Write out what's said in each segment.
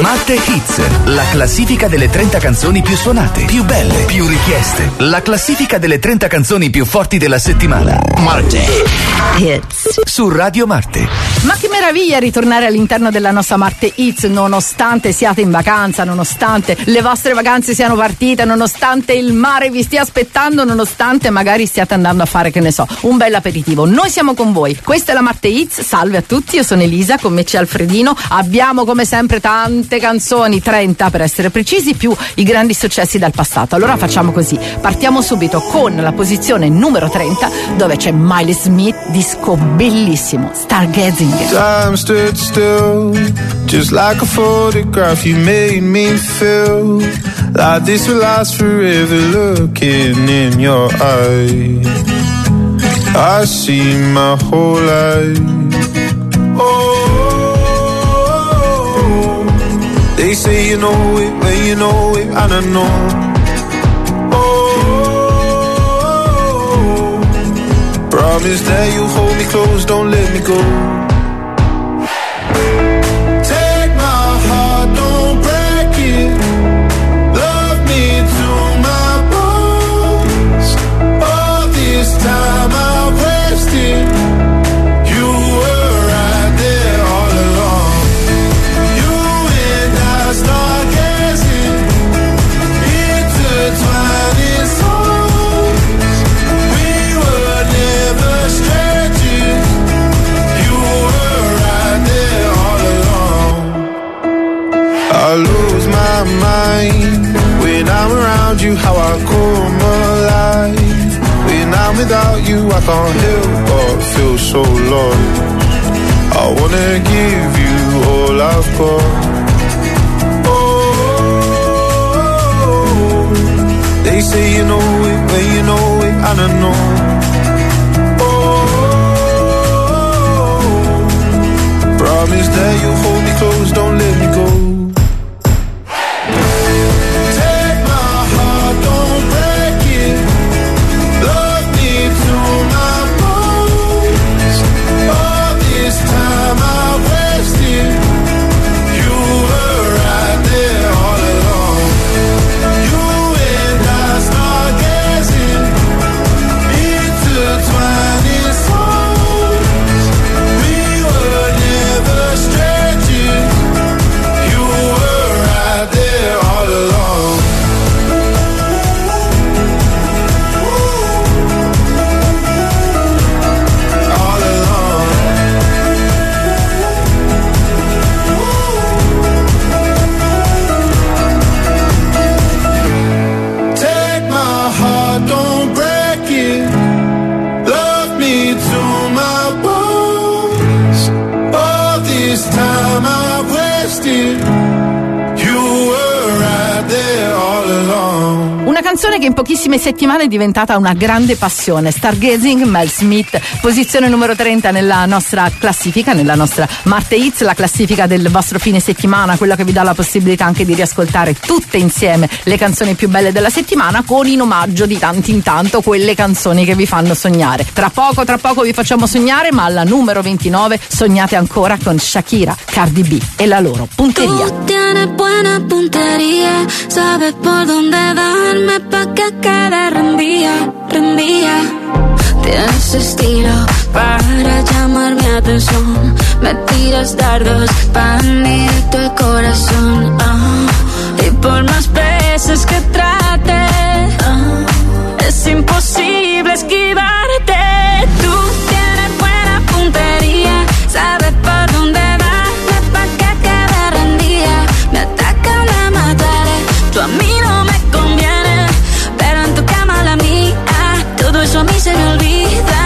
Marte Hits, la classifica delle 30 canzoni più suonate, più belle, più richieste. La classifica delle 30 canzoni più forti della settimana. Marte Hits su Radio Marte. Ma che meraviglia ritornare all'interno della nostra Marte Hits, nonostante siate in vacanza, nonostante le vostre vacanze siano partite, nonostante il mare vi stia aspettando, nonostante magari stiate andando a fare, che ne so, un bel aperitivo. Noi siamo con voi. Questa è la Marte Hits. Salve a tutti, io sono Elisa, con me c'è Alfredino. Abbiamo come sempre tante canzoni, 30 per essere precisi, più i grandi successi dal passato. Allora facciamo così, partiamo subito con la posizione numero 30, dove c'è Miley Smith, disco bellissimo, Stargazing. Time stood still, just like a photograph. You made me feel like this will last forever. Looking in your eyes, I see my whole life. Oh, they say you know it, when you know it, I don't know. Oh, promise that you hold me close, don't let me go. How I come alive when I'm without you, I can't help but feel so lost. I wanna give you all I've got. Oh, they say you know it, when you know it, I don't know. Oh, promise that you'll hold me close, don't let me go. Canzone che in pochissime settimane è diventata una grande passione. Stargazing, Mel Smith, posizione numero 30 nella nostra classifica, nella nostra Marte Hits, la classifica del vostro fine settimana, quella che vi dà la possibilità anche di riascoltare tutte insieme le canzoni più belle della settimana, con in omaggio di tanto in tanto quelle canzoni che vi fanno sognare. Tra poco vi facciamo sognare, ma alla numero 29 sognate ancora con Shakira, Cardi B e la loro punteria. Tu tienes buena puntería, sabes por dónde darme pa' que quede rendida. Tienes estilo para llamar mi atención. Me tiras dardos pa' mí tu corazón. Y por más veces que trate, es imposible esquivarte. Tú tienes buena puntería, sabes por dónde darme pa' que quede rendida. Me atacan a mataré, tú a mí no me conviene, pero en tu cama la mía, todo eso a mí se me olvida.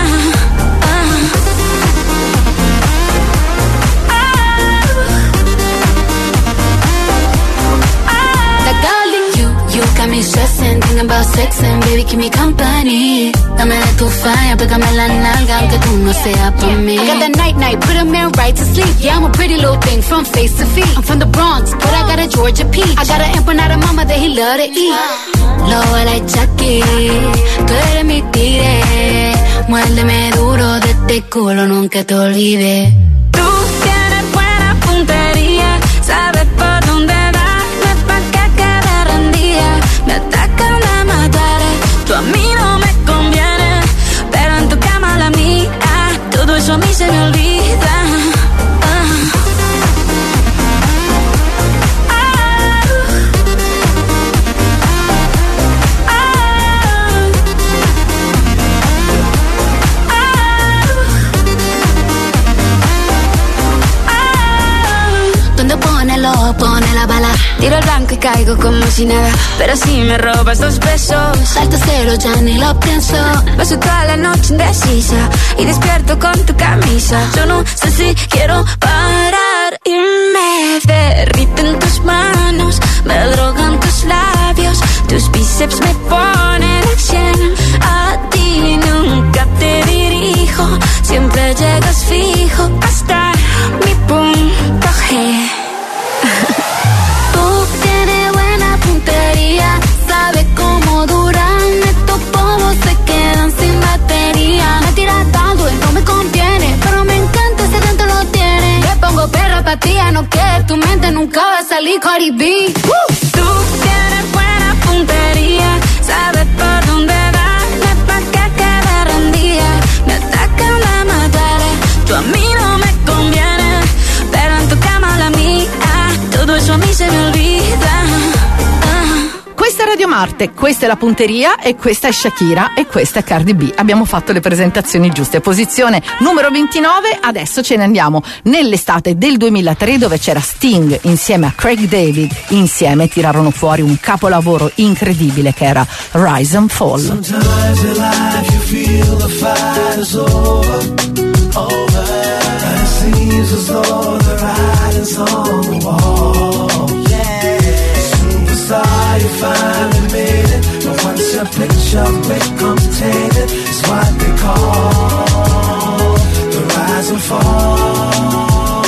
Got me stressing, thinking about sex and baby, keep me company. Dame de tu falla, pégame la nalga, aunque tú no seas pa' mí. I got that night, put a man right to sleep. Yeah, I'm a pretty little thing from face to feet. I'm from the Bronx, but I got a Georgia peach. I got an empanada mama that he love to eat. Low like Chucky, tú eres mi tigre. Muérdeme duro de este culo, nunca te olvides. Tú tienes buena puntería, sabes por dónde lo pone la bala. Tiro al blanco y caigo como si nada, pero si me robas 2 besos, salto cero, ya ni lo pienso. Paso toda la noche indecisa y despierto con tu camisa. Yo no sé si quiero parar y me derriten tus manos, me drogan tus labios, tus bíceps me ponen al 100. A ti nunca te dirijo, siempre llegas fijo hasta mi punto G. Tú tienes buena puntería, sabes cómo duran estos pomos, se quedan sin batería. Me tiras tanto y no me conviene, pero me encanta ese tanto lo tiene. Te pongo perra pa' ti, no que tu mente nunca va a salir Cardi B. Tú tienes buena puntería, sabes por dónde darle pa' que quede rendida. Me atacan la mataré, tú a mí no me conviene, pero en tu cama la mía, todo eso a mí se me olvida. Questa è Radio Marte, questa è la punteria e questa è Shakira e questa è Cardi B. Abbiamo fatto le presentazioni giuste. Posizione numero 29, adesso ce ne andiamo nell'estate del 2003 dove c'era Sting insieme a Craig David. Insieme tirarono fuori un capolavoro incredibile che era Rise and Fall. Sometimes in life you feel the fight is over. And it seems as though the writing's on the wall. You finally made it, but once your picture becomes tainted, it's what they call the rise and fall.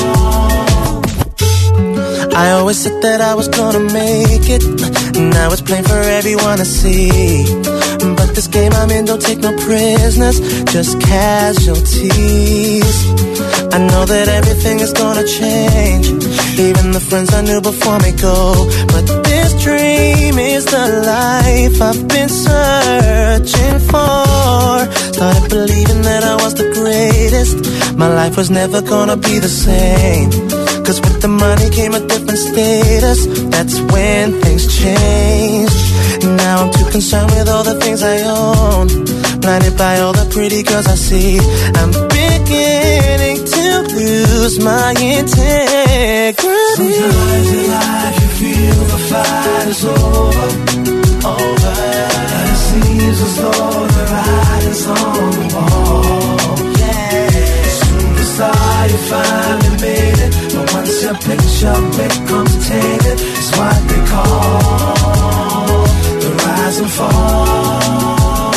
I always said that I was gonna make it, now it's plain for everyone to see. But this game I'm in don't take no prisoners, just casualties. I know that everything is gonna change, even the friends I knew before me go. But this dream is the life I've been searching for. Started believing that I was the greatest, my life was never gonna be the same. Cause with the money came a different status, that's when things changed. Now I'm too concerned with all the things I own, blinded by all the pretty girls I see. I'm beginning to lose my integrity. Sometimes in life you feel the fight is over. And it seems as though the writing's on the wall. Superstar, you finally made it, but once your picture becomes tainted, it's what they call the rise and fall.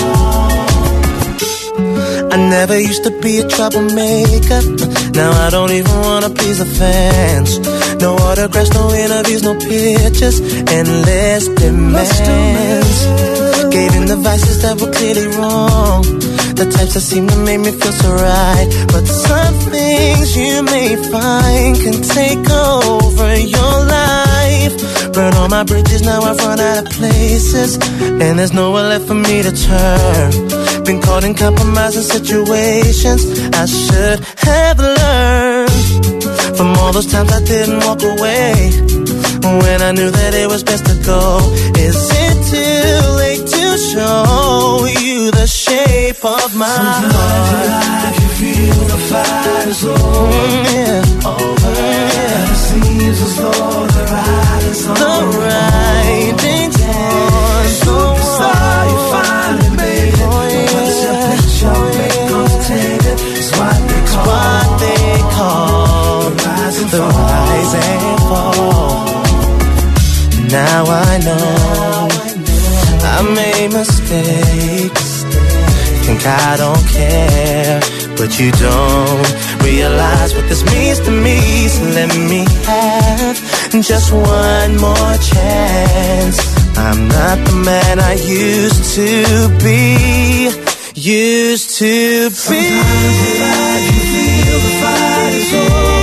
I never used to be a troublemaker, now I don't even wanna please the fans. No autographs, no interviews, no pictures, endless demands. Gave in the vices that were clearly wrong, the types that seem to make me feel so right. But some things you may find can take over your life. Burn all my bridges, now I've run out of places, and there's nowhere left for me to turn. Been caught in compromising situations I should have learned from all those times I didn't walk away when I knew that it was best to go. Is it too late to show you the shape of my heart? Sometimes in life you feel the fight is over. And it seems as though the writing's on the writing's on. Superstar, you finally made it, but once your picture becomes tainted, it's what they call the rise and fall. Now I know I made mistakes, think I don't care, but you don't realize what this means to me. So let me have just one more chance. I'm not the man I used to be. Sometimes in life you feel the fight is over.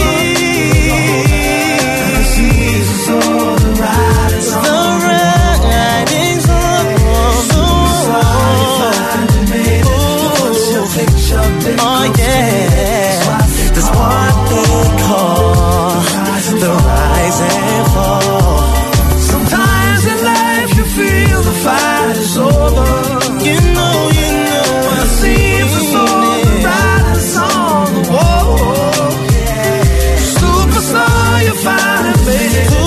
And it seems as though the writing's on the wall. Superstar, you finally made it, but once your picture becomes tainted, that's what they call the rise and fall. Sometimes in life you feel the fight is over. You know, it seems as though the writing's on the wall. Superstar, you finally made it.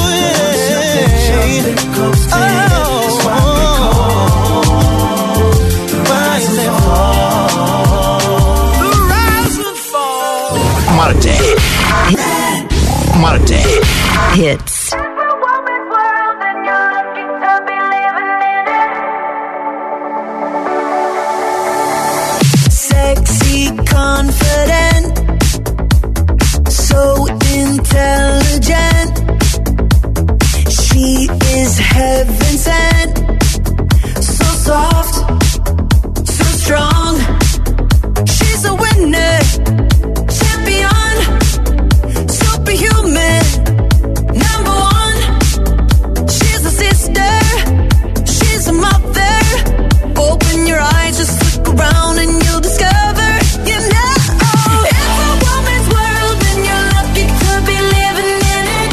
She is heaven sent, so soft, so strong. She's a winner, champion, superhuman, number one. She's a sister, she's a mother. Open your eyes, just look around and you'll discover, you know, it's a woman's world and you're lucky to be living in it.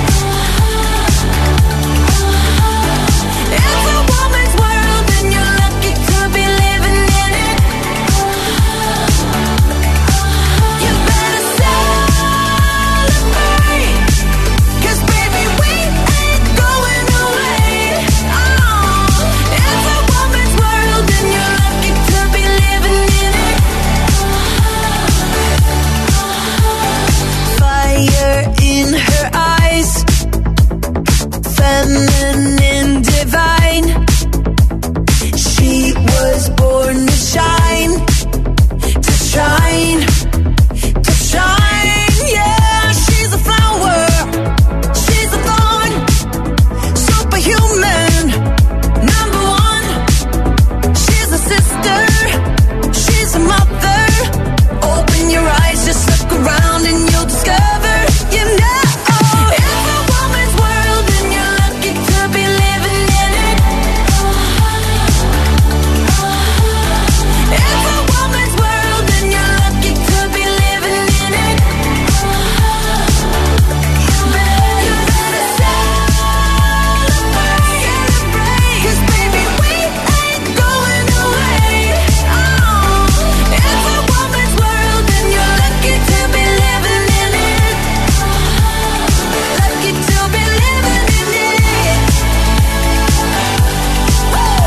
It's a woman's world and you're lucky to be living in it. You better celebrate, 'cause baby we ain't going away. It's a woman's world and you're lucky to be living in it. Fire in her eyes, feminine, divine. She was born to shine, to shine, to shine. Yeah, she's a flower, she's a thorn, superhuman, number one. She's a sister, she's a mother. Open your eyes, just look around and you'll discover, you know, it's a woman's world and you're lucky to be living in it. It's a woman's world and you're lucky to be living in it. You better celebrate, 'cause baby we ain't going away. It's a woman's world and you're lucky to be living in it. Lucky to be living in it. Woo!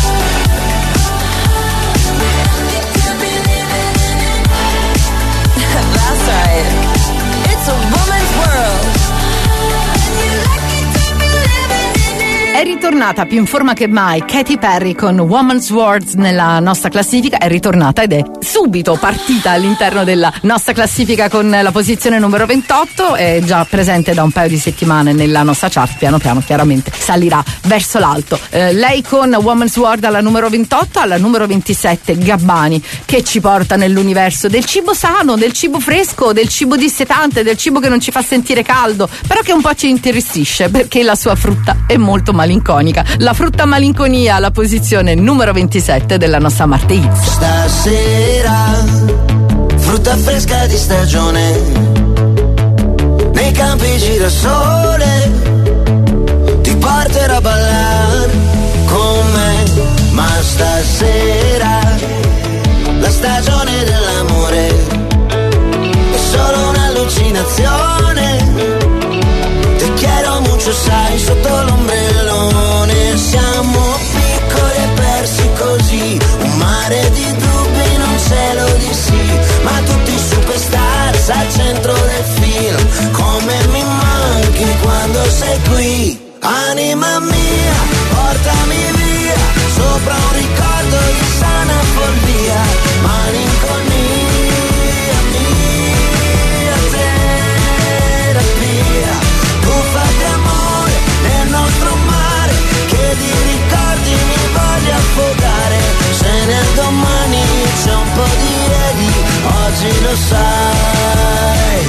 Lucky to be living in it. That's right. It's a woman's world and you're lucky to be living in it. È ritornata più in forma che mai Katy Perry con Woman's Words nella nostra classifica, è ritornata ed è subito partita all'interno della nostra classifica con la posizione numero 28, è già presente da un paio di settimane nella nostra chart, piano piano chiaramente salirà verso l'alto. Lei con Woman's World alla numero 28, alla numero 27 Gabbani, che ci porta nell'universo del cibo sano, del cibo fresco, del cibo dissetante, del cibo che non ci fa sentire caldo, però che un po' ci interistisce perché la sua frutta è molto malinconica. La frutta malinconia alla posizione numero 27 della nostra Marte Hits. Stasera, frutta fresca di stagione, nei campi girasole, ti porterò a ballare con me. Ma stasera, la stagione dell'amore è solo un'allucinazione. Te quiero mucho, sai, sotto l'ombrellone. Siamo piccoli e persi così, un mare di dubbi, non cielo di sì, ma tutti superstars al centro del film. Come mi manchi quando sei qui, anima mia, portami via, sopra un ricordo di sana follia, malinconia, mia terapia, buffa di amore nel nostro mare, che di ricordi mi voglio affogare. Se nel domani c'è un po' di ieri, oggi lo sai.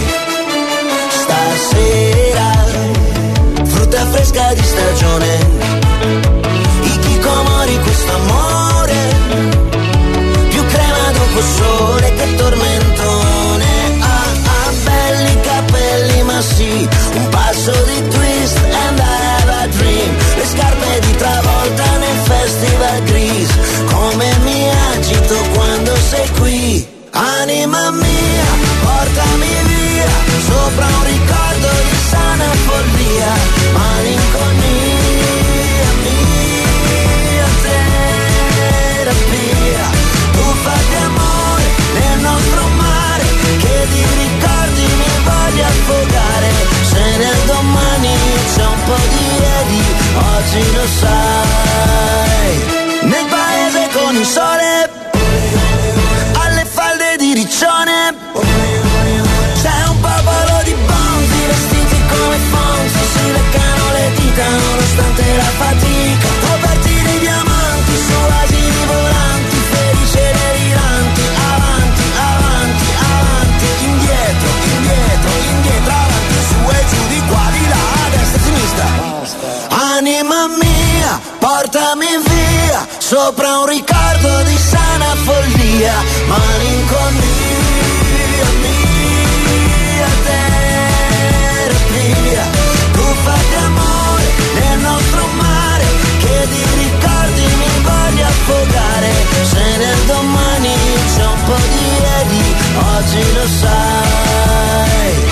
Stasera, frutta fresca di stagione, i chicomori, questo amore, più crema dopo sole che tormentone. Ah, belli capelli, ma sì, un passo di twist and I have a dream. Le scarpe di Travolta nel festival gris, come mi agito quando sei qui, anima mia, portami via, sopra un ricordo di sana follia, malinconia, mia terapia, buffa di amore nel nostro mare, che di ricordi mi voglio affogare. Se nel domani c'è un po' di ieri, oggi lo sai. Nel paese con il sole, alle falde di riccione, c'è un popolo di portami via, sopra un ricordo di sana follia, malinconia, mia terapia. Tu fai amore nel nostro mare, che di ricordi mi voglio affogare. Se nel domani c'è un po' di ieri, oggi lo sai.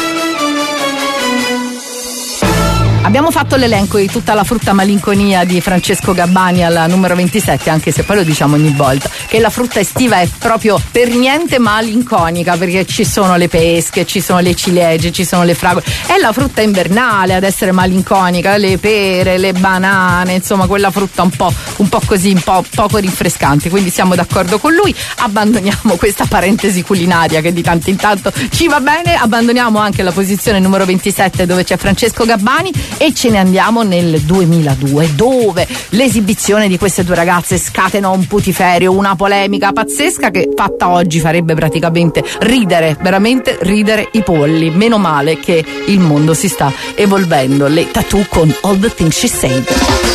Abbiamo fatto l'elenco di tutta la frutta malinconia di Francesco Gabbani alla numero 27, anche se poi lo diciamo ogni volta, che la frutta estiva è proprio per niente malinconica, perché ci sono le pesche, ci sono le ciliegie, ci sono le fragole. È la frutta invernale ad essere malinconica, le pere, le banane, insomma quella frutta un po' così, un po' poco rinfrescante, quindi siamo d'accordo con lui. Abbandoniamo questa parentesi culinaria che di tanto in tanto ci va bene, abbandoniamo anche la posizione numero 27 dove c'è Francesco Gabbani e ce ne andiamo nel 2002, dove l'esibizione di queste due ragazze scatenò un putiferio, una polemica pazzesca che fatta oggi farebbe praticamente ridere, veramente ridere i polli. Meno male che il mondo si sta evolvendo. Le Tattoo con All the Things She Said.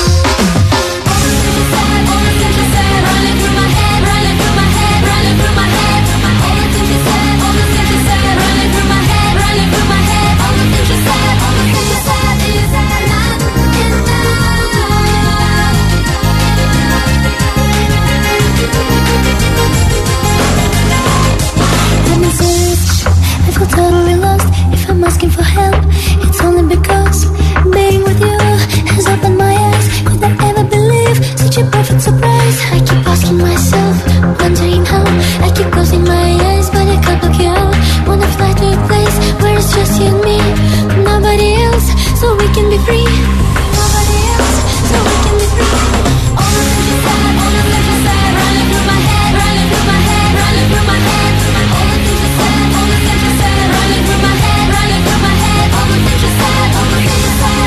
Totally lost. If I'm asking for help, it's only because being with you has opened my eyes. Could I ever believe such a perfect surprise? I keep asking myself, wondering how. I keep closing my eyes, but I can't block you out. Wanna fly to a place where it's just you and me, nobody else, so we can be free. Nobody else, so we can be free. All the things you said, all the things you said, running through my head, running through my head, running through my head. All the things you said, all the things you said, running through my head, running through my head. All the things you said, all the things you said.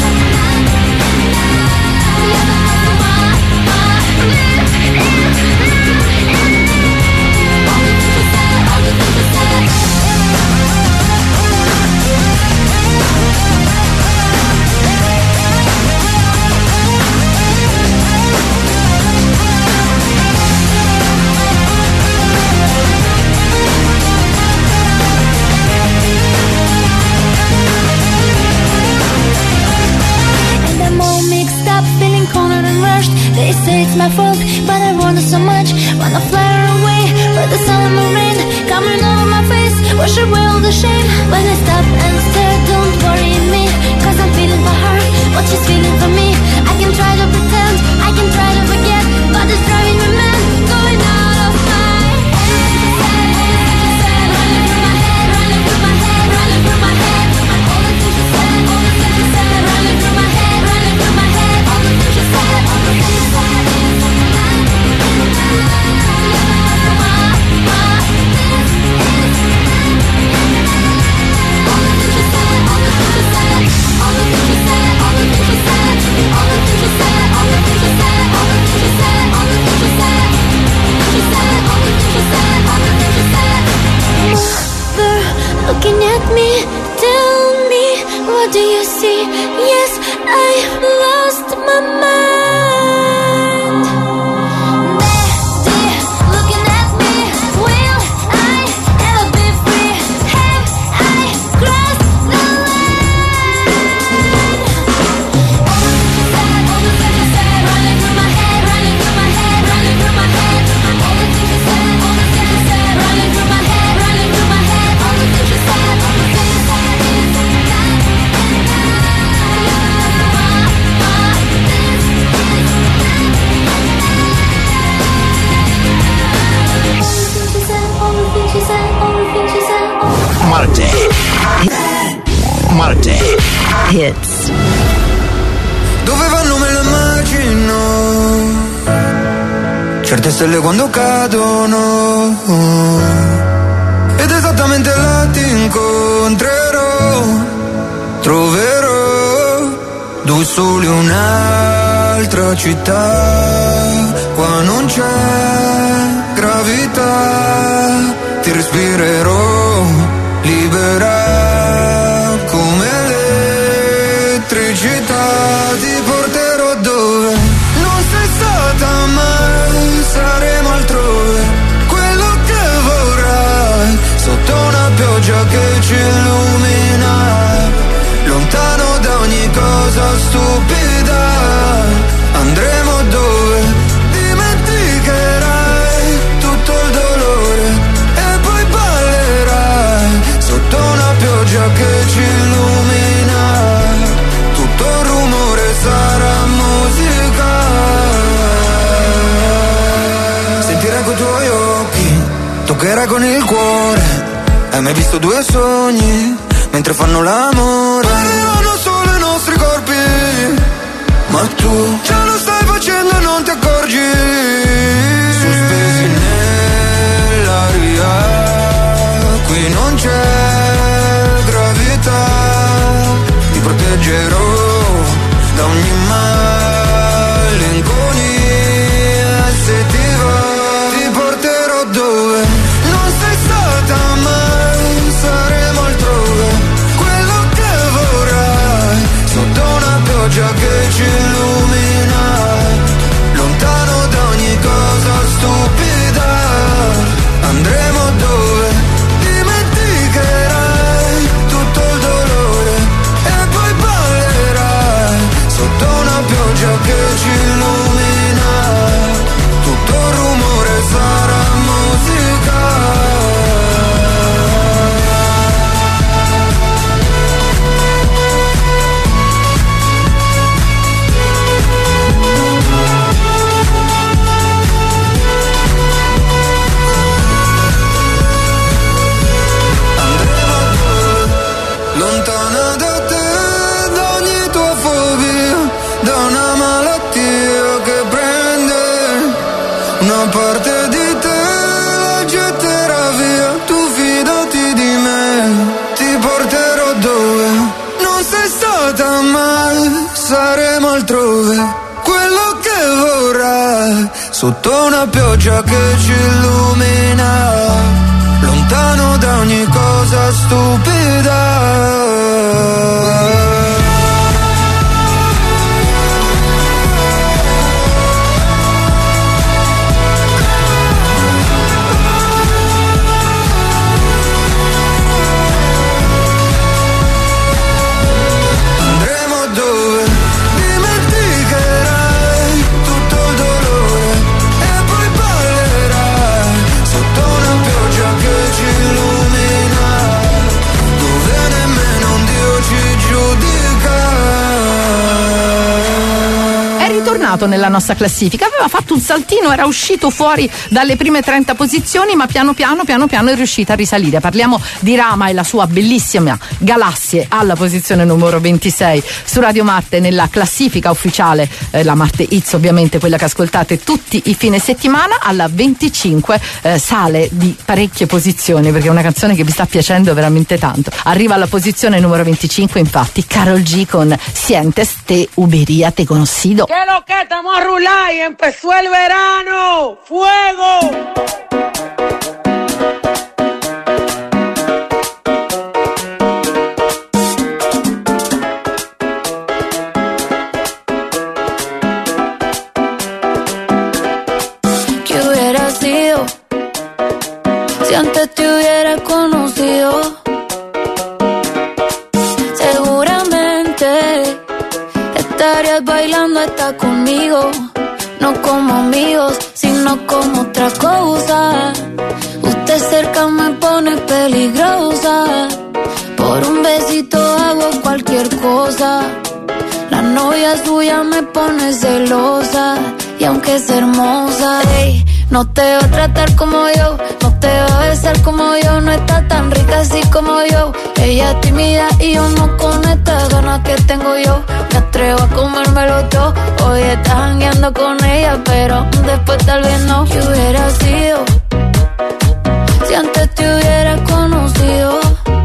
They say it's my fault, but I want it so much. Wanna fly away, but the sun and the rain coming over my face, wash away all the shame. When I stop and stare, don't worry me, cause I'm feeling for her what she's feeling for me. I can try to pretend, I can try to forget, but it's driving me mad, going out of my head. Running through my head, running through my head, running through my head. All the things you said, all the things you said, running through my head, running through my head. All the things you said, all the things you said. Looking at me, tell me, what do you see? Yes, I've lost my mind. Daddy, looking at me, will I ever be free? Have I crossed the line? All the things you said, running through my head, running through my head, running through my head. All the things you said, all the things you said, running through my head, running through my head. All the things you said, all the things you said. Marte Hits. Dove vanno me lo immagino, certe stelle quando cadono, ed esattamente là ti incontrerò, troverò due soli un'altra città, qua non c'è gravità, ti respirerò libera come elettricità, ti porterò dove non stupida. Andremo dove dimenticherai tutto il dolore e poi ballerai sotto una pioggia che ci illumina. Tutto il rumore sarà musica. Sentirai coi tuoi occhi, toccherai con il cuore. Hai mai visto due sogni mentre fanno l'amore? Parevano solo i nostri corpi, ma tu già lo stai facendo e non ti accorgi. Sospesi nell'aria, qui non c'è gravità. Ti proteggerò da ogni malinconia. Se ti va, ti porterò dove non sei stata mai. Saremo altrove, quello che vorrai, sotto una pioggia che ci illumina, lontano da ogni cosa stupida. Andremo dove dimenticherai tutto il dolore e poi ballerai sotto una pioggia che ci illumina. Tutto il rumore sarà musica. Lontana da te, da ogni tua fobia, da una malattia che prende una parte di te, la getterà via. Tu fidati di me, ti porterò dove non sei stata mai. Saremo altrove, quello che vorrai, sotto una pioggia che ci illumina, lontano da ogni cosa stupida. Andremo dove dimenticherai tutto il dolore e poi ballerai sotto una pioggia che ci illumina, dove nemmeno un Dio ci giudica. È ritornato nella nostra classifica, aveva fatto un saltino, era uscito fuori dalle prime 30 posizioni, ma piano piano è riuscita a risalire. Parliamo di Rama e la sua bellissima Galassie alla posizione numero 26 su Radio Marte nella classifica ufficiale, la Marte Hits, ovviamente quella che ascoltate tutti i fine settimana. Alla 25 sale di parecchie posizioni, perché è una canzone che vi sta piacendo veramente tanto. Arriva alla posizione numero 25 infatti Karol G con Sientes te Ubería te conocido. ¿Qué lo que estamos a rular y empezó el verano? ¡Fuego! ¿Qué hubiera sido si antes te hubiera conocido? Seguramente estarías bailando hasta conmigo, no como amigos, sino como otra cosa. Usted cerca me pone peligrosa, por un besito hago cualquier cosa. La novia suya me pone celosa, y aunque es hermosa, ey, no te va a tratar como yo, no te va a besar como yo, no está tan rica así como yo. Ella es tímida y yo no con estas ganas que tengo yo. Me atrevo a comérmelo todo, hoy estás jangueando con ella, pero después tal vez no. ¿Qué hubiera sido si antes te hubiera conocido?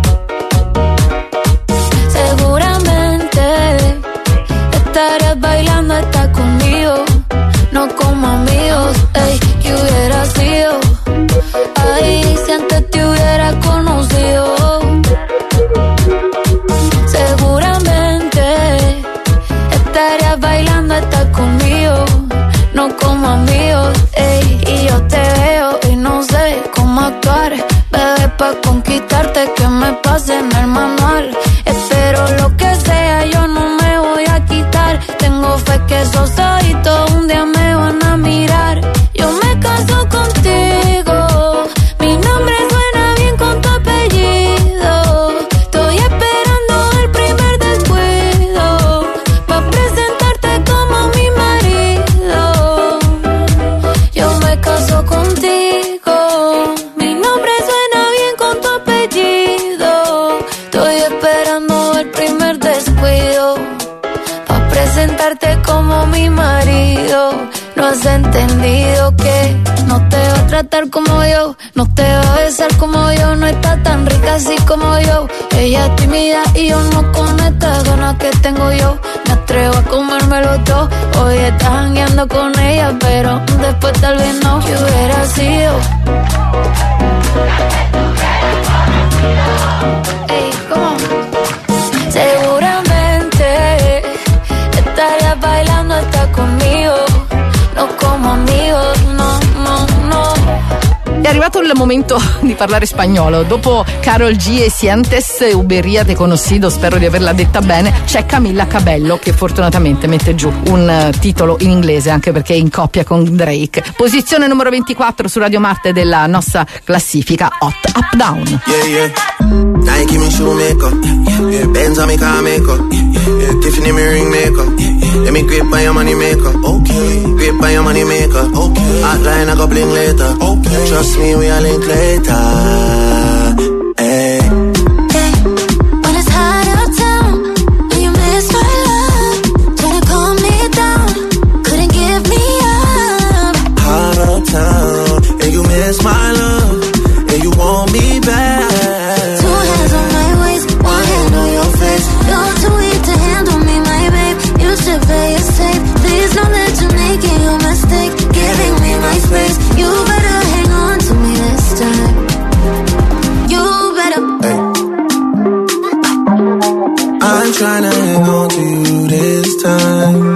Seguramente estarías bailando hasta conmigo, no como amigos, ey. ¿Qué hubiera sido? Ay, si antes te hubiera conocido. Seguramente estarías bailando hasta conmigo, no como amigos, ey. Y yo te veo y no sé cómo actuar, bebé, pa' conquistarte que me pase en el manual. Espero lo que sea, yo no me voy a quitar. presentarte como mi marido. No has entendido que no te va a tratar como yo, no te va a besar como yo, no está tan rica así como yo. Ella es tímida y yo no, con estas ganas que tengo yo me atrevo a comérmelo todo. Hoy estás jangueando con ella, pero después tal vez no. ¿Qué hubiera sido? Ey, ¿cómo? Seguramente estarías bailando hasta conmigo, no como amigos, no, no, no. È arrivato il momento di parlare spagnolo. Dopo Karol G e Sientes, Uberia te conocido, spero di averla detta bene, c'è Camilla Cabello che fortunatamente mette giù un titolo in inglese, anche perché è in coppia con Drake. Posizione numero 24 su Radio Marte della nostra classifica Hot Up Down. Yeah, yeah. Nike me shoe maker, yeah. Benz on me car maker, yeah. Tiffany me ring maker, yeah. Let me grip by your money maker, okay. Grip by your money maker, okay. Hotline I go bling later, okay. Trust me, we are link later. Hey. When it's hot out town, and you miss my love, try to calm me down, couldn't give me up. Hot out town, and you miss my love, and you want me back. Two hands on my waist, one hand on your face. You're too weak to handle me, my babe. You should play it safe. Please don't let you make it your mistake. Giving me my space. You better hang on to me this time. You better. Hey. I'm trying to hang on to you this time.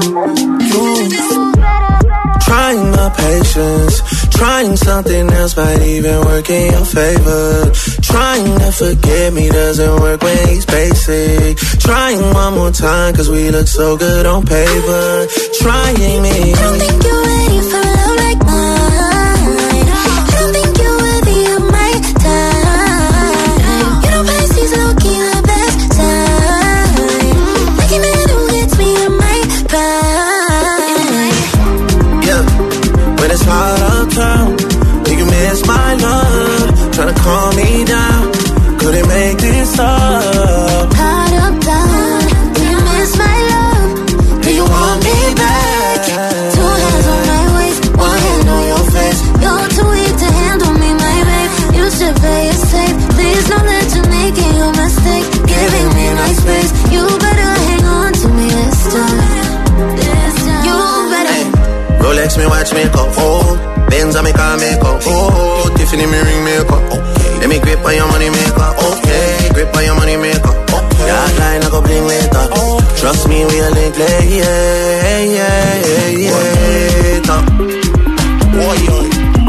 Trying my patience, trying something else might even work in your favor. Trying to forget me doesn't work when he's basic. Trying one more time cause we look so good on paper. Trying me. I don't think you're ready for love like mine. I don't think you're worthy of my time. You know Pisces low-key the best time. Making it who gets me in my prime. Yeah, when it's hot uptown, do you miss my love? Trying to calm me down, couldn't make this up. Hot up down, do you miss my love? Do you want me back? Two hands on my waist, one hand on your face. You're too weak to handle me, my babe. You should play it safe. Please don't let you make it your mistake. Giving me my space. You better hang on to me this time. You better. Rolex me watch me go, oh. Benz on me car maker, oh. Tiffany me ring maker, okay. Let me grip on your money maker, okay. Grip on your money maker, okay. Your hotline I go bling later, oh. Trust me, we a link later, yeah, yeah, yeah, yeah. Boy, boy.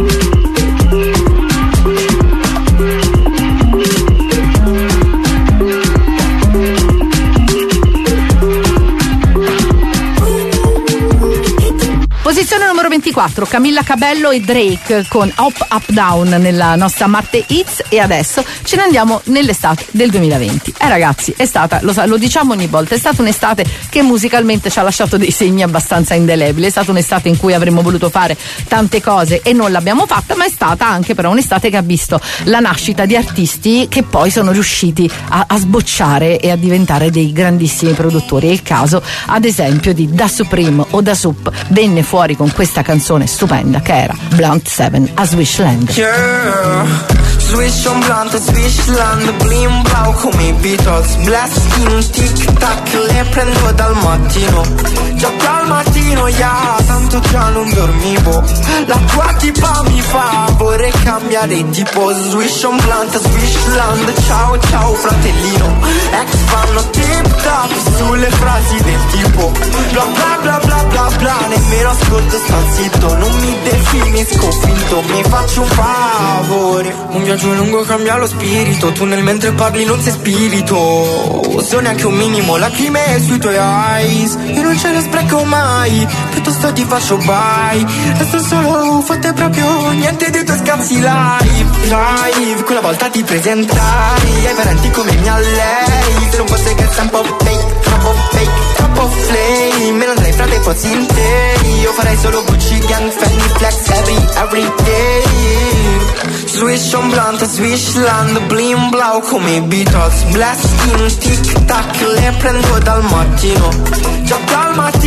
Posizione numero 24, Camilla Cabello e Drake con Hop Up Down nella nostra Marte Hits. E adesso ce ne andiamo nell'estate del 2020. Ragazzi, è stata, lo diciamo ogni volta, è stata un'estate che musicalmente ci ha lasciato dei segni abbastanza indelebili. È stata un'estate in cui avremmo voluto fare tante cose e non l'abbiamo fatta, ma è stata anche però un'estate che ha visto la nascita di artisti che poi sono riusciti a sbocciare e a diventare dei grandissimi produttori. È il caso ad esempio di Da Supreme o Da Sup, venne fuori con questa canzone stupenda che era Blunt 7 a Swishland. Yeah. Swish on blunt, Swishland, blim blau come i Beatles, blasting, tic tac, le prendo dal mattino, già dal mattino, yeah, tanto già non dormivo, la tua tipa mi fa, vorrei cambiare tipo, swish on blunt, Swishland, ciao ciao fratellino, ex fanno tip tap sulle frasi del tipo, bla bla bla bla bla bla, nemmeno ascolto sta zitto, non mi definisco finto, mi faccio un favore, un viaggio lungo cambia lo spirito, tu nel mentre parli non sei spirito, so neanche un minimo lacrime sui tuoi eyes, io non ce le spreco mai, piuttosto ti faccio bye, resto solo fatte proprio niente dei tuoi scazzi live, quella volta ti presentai ai parenti come mia lei, se non fosse che sei un po' fake, troppo fake, troppo flame, me non dai frate fossi in te, io farei solo Gucci Gang, Fendi Flex every day. Swish on blunt, Swishland, blim blau come i Beatles, blasting, tic tac, le prendo dal mattino, già dal mattino.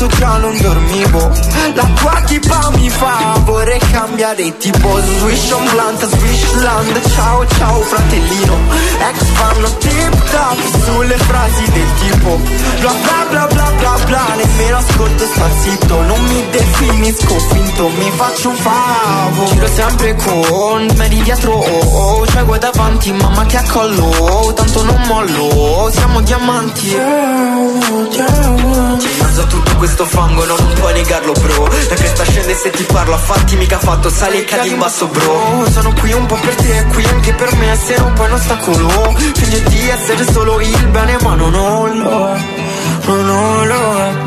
tanto già non dormivo. La tua tipa mi fa, vorrei cambiare tipo. Swish on blunt, Swishland, ciao ciao fratellino. Ex fanno tip top sulle frasi del tipo bla bla bla bla bla bla, nemmeno ascolto, sta zitto. Non mi definisco finto, mi faccio un favore. Giro sempre con me di dietro, oh, oh. Cioè guai davanti, mamma che accollo, tanto non mollo, siamo diamanti. Ci mezzo tutto questo fango, no, non puoi negarlo bro. La cresta scende se ti parlo, a fatti mica fatto, sali e cadi in basso bro. Sono qui un po' per te e qui anche per me, se no poi non ostacolo. Finge di essere solo il bene ma non ho lo è, non lo è,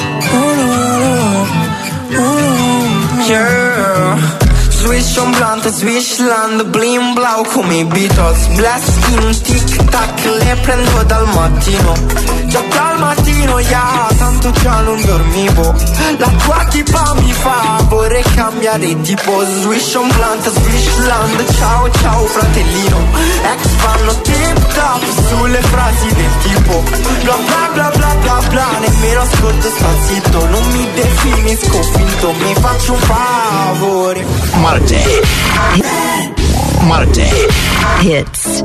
yeah. Swish on blunt, Swishland, blim blau come i Beatles. Blast in tic tac, le prendo dal mattino. Già dal mattino, yeah, tanto già non dormivo. La tua tipa mi fa, vorrei cambiare tipo. Swish on blunt, Swishland, ciao ciao fratellino. Ex fanno tip top sulle frasi del tipo bla bla bla bla bla bla, nemmeno ascolto, sta zitto. Non mi definisco finto, mi faccio un favore. Marte Hits.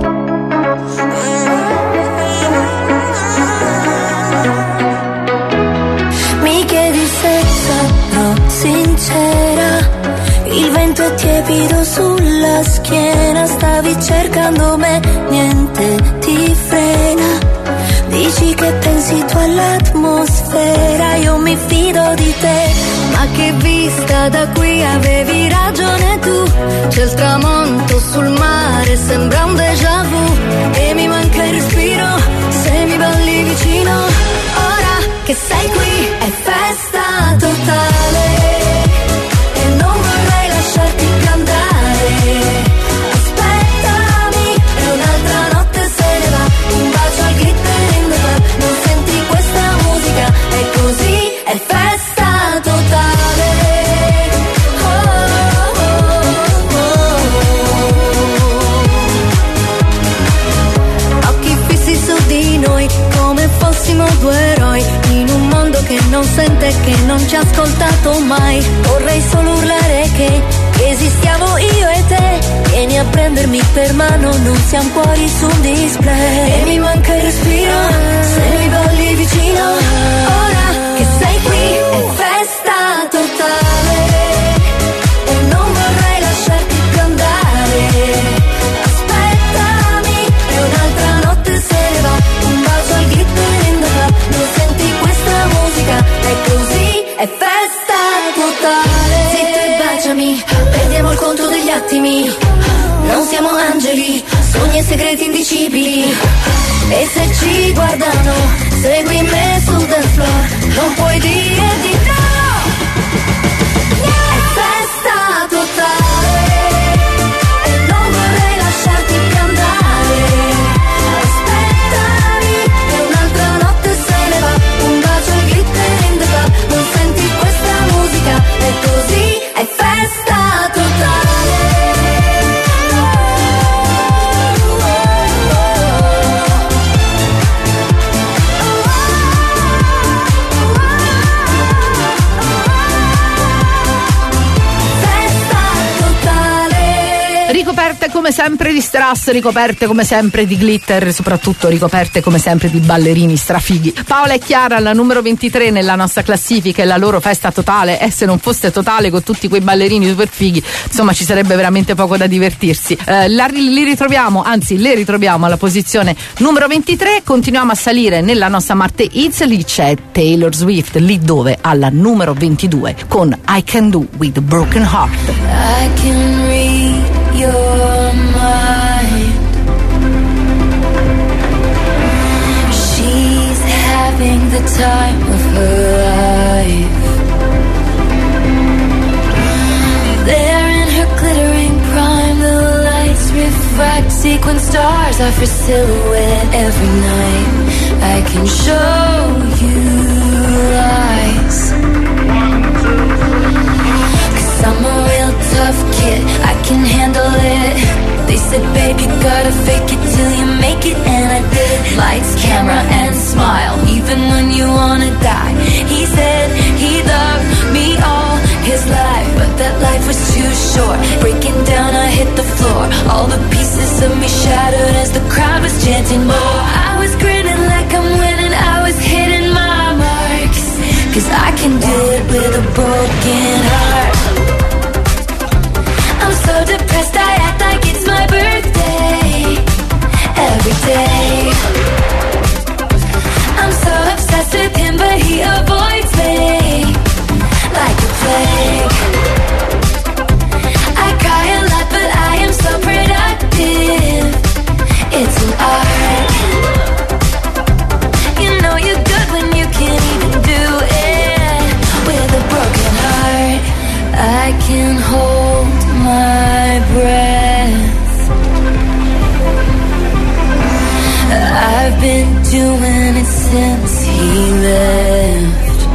Mi chiedi se sarò sincera, il vento è tiepido sulla schiena, stavi cercando me, niente ti frena. Dici che pensi tu all'atmosfera, io mi fido di te, ma che vista da qui, avevi ragione tu. C'è il tramonto sul mare, sembra un déjà vu, e mi manca il respiro se mi balli vicino. Ora che sei qui è festa totale e non vorrei lasciarti più andare. Aspettami e un'altra notte se ne va, un bacio al glitter in the club. Non senti questa musica, è così, è festa totale. Occhi fissi su di noi come fossimo due eroi, in un mondo che non sente, che non ci ha ascoltato mai. Vorrei solo urlare che esistiamo io e te, vieni a prendermi per mano, non siamo cuori su un display. E mi manca il respiro se mi balli vicino. Ora che sei qui è festa totale e non vorrei lasciarti più andare. Aspettami e un'altra notte se ne va, un bacio al glitter in the club. Non senti questa musica, è così, è festa totale. Zitto e baciami, perdiamo il conto degli attimi. Non siamo angeli, sogni e segreti indicibili. E se ci guardano, segui me sul dance floor, non puoi dire di no. È festa totale e non vorrei lasciarti più andare. Aspettami e un'altra notte se ne va, un bacio al glitter in the club. Non senti questa musica, è così, è festa totale. Ricoperte come sempre di strass, ricoperte come sempre di glitter, soprattutto ricoperte come sempre di ballerini strafighi. Paola e Chiara alla numero 23 nella nostra classifica, e la loro festa totale, e se non fosse totale con tutti quei ballerini super fighi, insomma ci sarebbe veramente poco da divertirsi. Li ritroviamo, anzi le ritroviamo alla posizione numero 23. Continuiamo a salire nella nostra Marte Hits, lì c'è Taylor Swift, lì dove alla numero 22 con I Can Do With A Broken Heart. I can read your mind. She's having the time of her life. There in her glittering prime, the lights refract sequin stars off her silhouette every night. I can show you lies. I'm a real tough kid, I can handle it. They said, babe, you gotta fake it till you make it, and I did. Lights, camera, and smile, even when you wanna die. He said, short. Breaking down, I hit the floor. All the pieces of me shattered as the crowd was chanting more. I was grinning like I'm winning, I was hitting my marks. 'Cause I can do it with a broken heart. I'm so depressed, I act like it's my birthday. Every day I'm so obsessed with him, but he avoids me like a plague. I cry a lot, but I am so productive. It's an art. You know you're good when you can't even do it with a broken heart. I can hold my breath. I've been doing it since he left.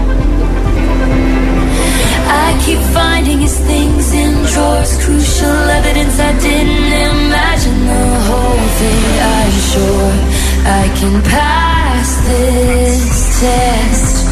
I keep finding his things in drawers, crucial evidence I didn't imagine the whole thing. I'm sure I can pass this test.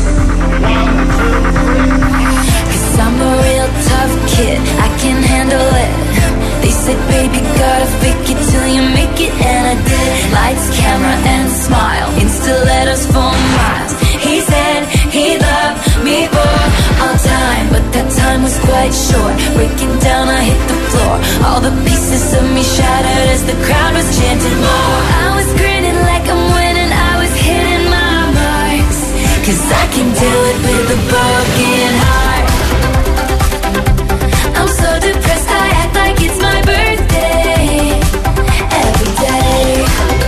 'Cause I'm a real tough kid, I can handle it. They said, baby, gotta fake it till you make it, and I did. Lights, camera, and smile, Insta letters for miles. He said he loved me for all time, but that time was quite short. Breaking down, I hit the floor. All the pieces of me shattered as the crowd was chanting more. I was grinning like I'm winning, I was hitting my marks. 'Cause I can do it with a broken heart. I'm so depressed, I act like it's my birthday. Every day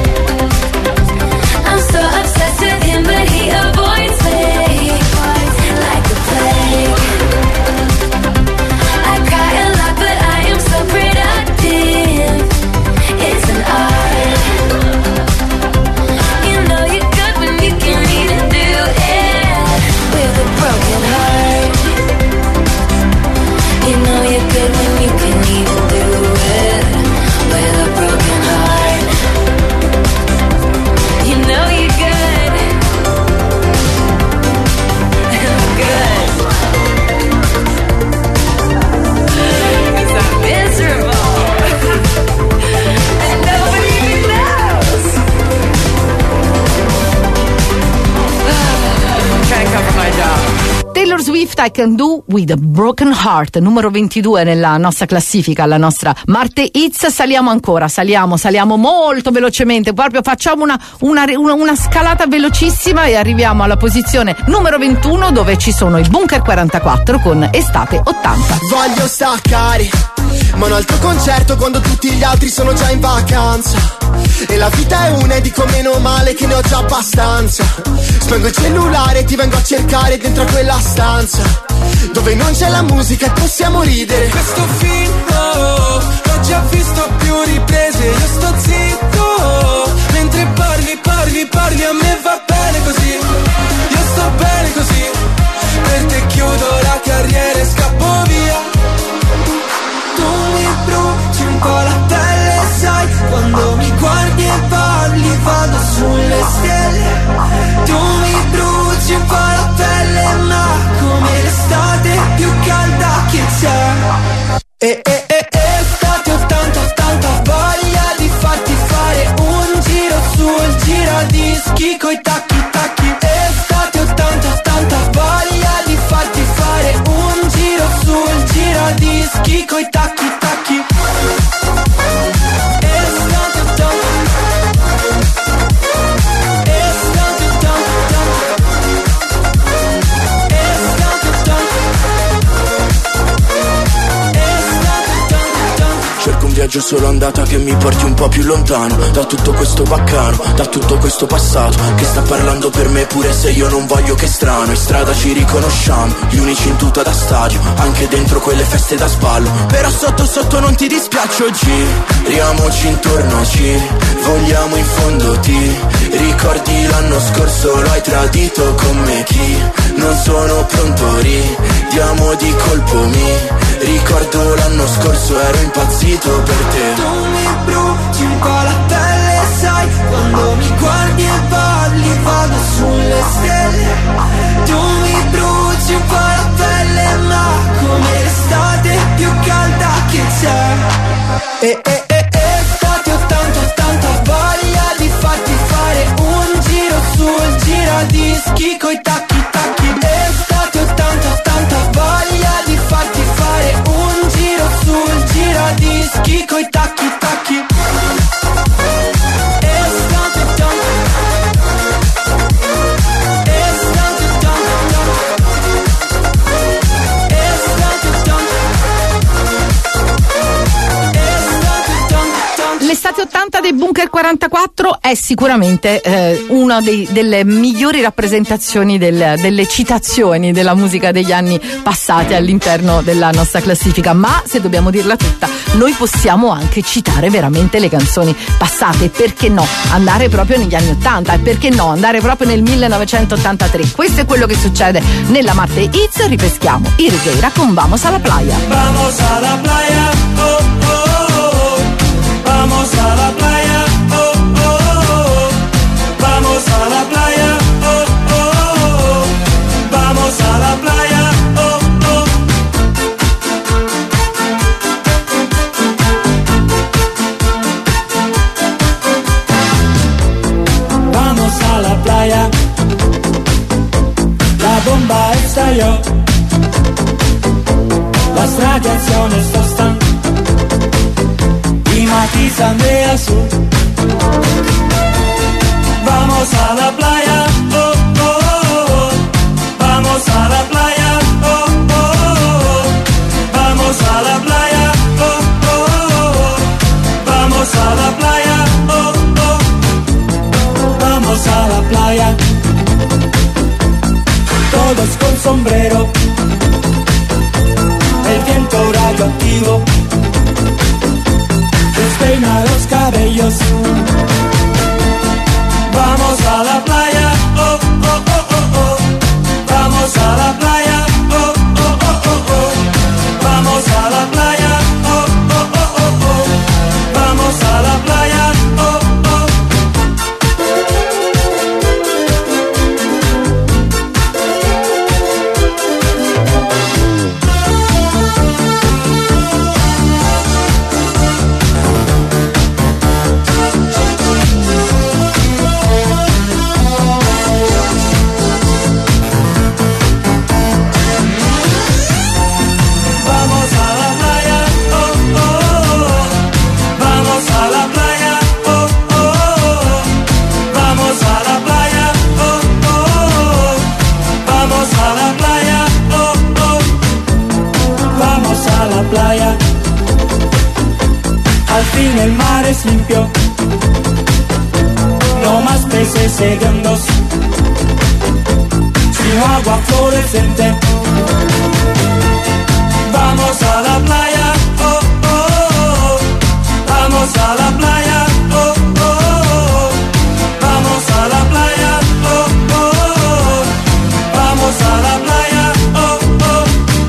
I'm so obsessed with him, but he avoids me like a plague. I cry a lot, but I am so productive. It's an art. You know you're good when you can even do it with a broken heart. You know you're good when you can even do it with a broken heart. You know you're good. I'm good. 'Cause I'm miserable. And nobody even knows. I'm trying to cover my job. Taylor Swift, I Can Do With a Broken Heart, numero 22 nella nostra classifica, la nostra Marte Hits. Saliamo ancora, saliamo molto velocemente, proprio facciamo una scalata velocissima e arriviamo alla posizione numero 21, dove ci sono i Bunker 44 con Estate 80. Voglio staccare, ma un altro concerto quando tutti gli altri sono già in vacanza. E la vita è una e dico meno male che ne ho già abbastanza. Spengo il cellulare e ti vengo a cercare dentro a quella stanza dove non c'è la musica e possiamo ridere. Questo film l'ho già visto a più riprese. Io sto zitto mentre parli, a me va bene così. Io sto bene così. Per te chiudo la carriera e scappo via. Tu mi bruci un po' la pelle, sai, quando mi guardi e parli vado sulle stelle. Tu mi bruci un po' la pelle, ma come l'estate più calda che c'è. Estate 80, voglia di farti fare un giro sul giradischi coi tacchi. Estate 80, voglia di farti fare un giro sul giradischi coi tacchi. Viaggio solo andata che mi porti un po' più lontano da tutto questo baccano, da tutto questo passato che sta parlando per me pure se io non voglio. Che strano, in strada ci riconosciamo, gli unici in tuta da stadio, anche dentro quelle feste da sballo. Però sotto non ti dispiaccio, giriamoci intorno, ci vogliamo in fondo. Ti ricordi l'anno scorso lo hai tradito con me? Chi non sono pronto, ridiamo di colpo. Mi ricordo l'anno scorso ero impazzito per te. Tu mi bruci un po' la pelle, sai, quando mi guardi e parli vado sulle stelle. Tu mi bruci un po' la pelle, ma come l'estate più calda che Estate 80-80, voglia di farti fare un giro sul giradischi coi tacchi tacchi. Estate 80-80, voglia di farti fare un giro sul giradischi coi tacchi tacchi. L'estate 80 dei Bunker 44 è sicuramente una delle migliori rappresentazioni delle citazioni della musica degli anni passati all'interno della nostra classifica, ma se dobbiamo dirla tutta, noi possiamo anche citare veramente le canzoni passate. Perché no? Andare proprio negli anni 80 e perché no? Andare proprio nel 1983. Questo è quello che succede nella Marte Hits. Ripeschiamo i Regueira con Vamos a la Playa. Vamos a la playa, oh, oh, oh. Vamos a la playa, oh, oh, oh. Vamos a la playa, oh, oh, oh. Vamos a la playa, oh, oh. Vamos a la playa. La bomba estalló. Las radiaciones están y matizan de azul. Vamos a la playa, oh, oh, oh. Vamos a la playa, oh, oh, oh. Vamos a la playa, oh, oh, oh. Vamos a la playa, oh, oh. Vamos a la playa. Todos con sombrero. El viento radioactivo despeina los cabellos. Vamos a la playa, oh, oh, oh, oh, oh. Vamos a la playa, oh, oh, oh, oh, oh. Vamos a la playa, oh, oh, oh, oh, oh. Vamos a la playa, oh, oh. Al fin el mar es limpio, no más peces hediondos, sino agua fluorescente. Vamos a la playa, oh, oh, oh. Vamos a la playa, oh, oh, oh. Vamos a la playa, oh, oh, oh. Vamos a la playa, oh, oh.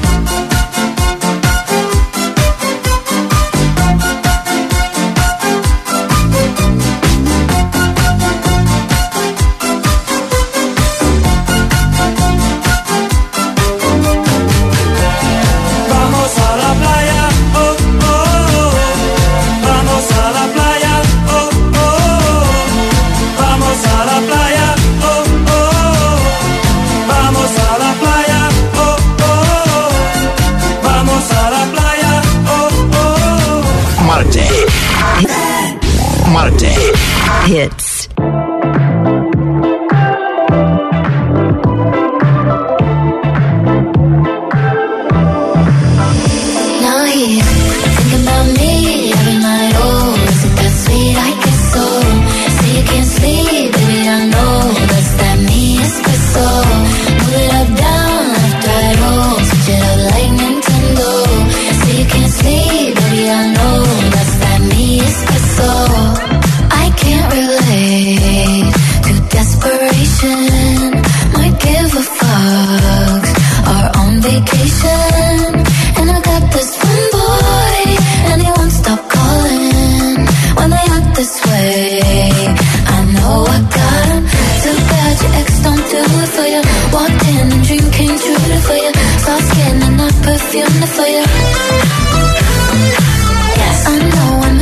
Vamos a la playa, oh, oh, oh. Vamos a la playa, oh, oh, oh. Vamos a la playa, oh, oh, oh. Vamos a la playa, oh, oh, oh. Vamos a la playa, oh, oh, oh. Marte Hits. Now here, think about me every night. Oh, is it that sweet? I guess so. Say you can't sleep, baby, I know that's that me espresso. Move it up, down, left, right, oh, switch it up like Nintendo. Say you can't sleep, baby, I know that's that me espresso. I can't relate to desperation. Might give a fuck. Are on vacation. And I got this one boy, and he won't stop calling. When they act this way, I know I got him. Too bad your ex don't do it for you. Walked in and dream came true for you. Soft skin and not perfume for you. Yes, I know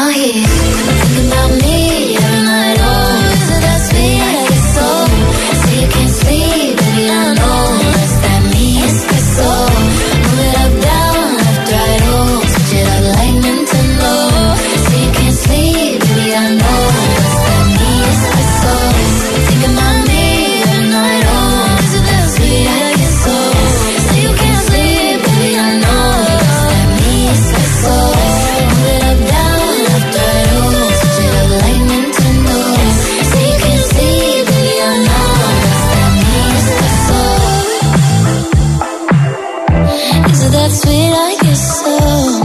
not here. Thinking about me every night. Oh, is it that sweet? I get so. So you can't sleep, baby, I know. It's that me espresso. Move it up, down, left, right, oh. Switch it up like Nintendo. So you can't sleep, baby, I know. It's that me espresso. Thinking about me every night. Oh, is it that sweet? I get so. So you can't sleep, baby, I know. It's that me espresso. Move it up, down, left, right, oh. Switch it up like Nintendo. So you can't sleep, baby, I know. It's that me espresso. Is it that sweet? I guess so.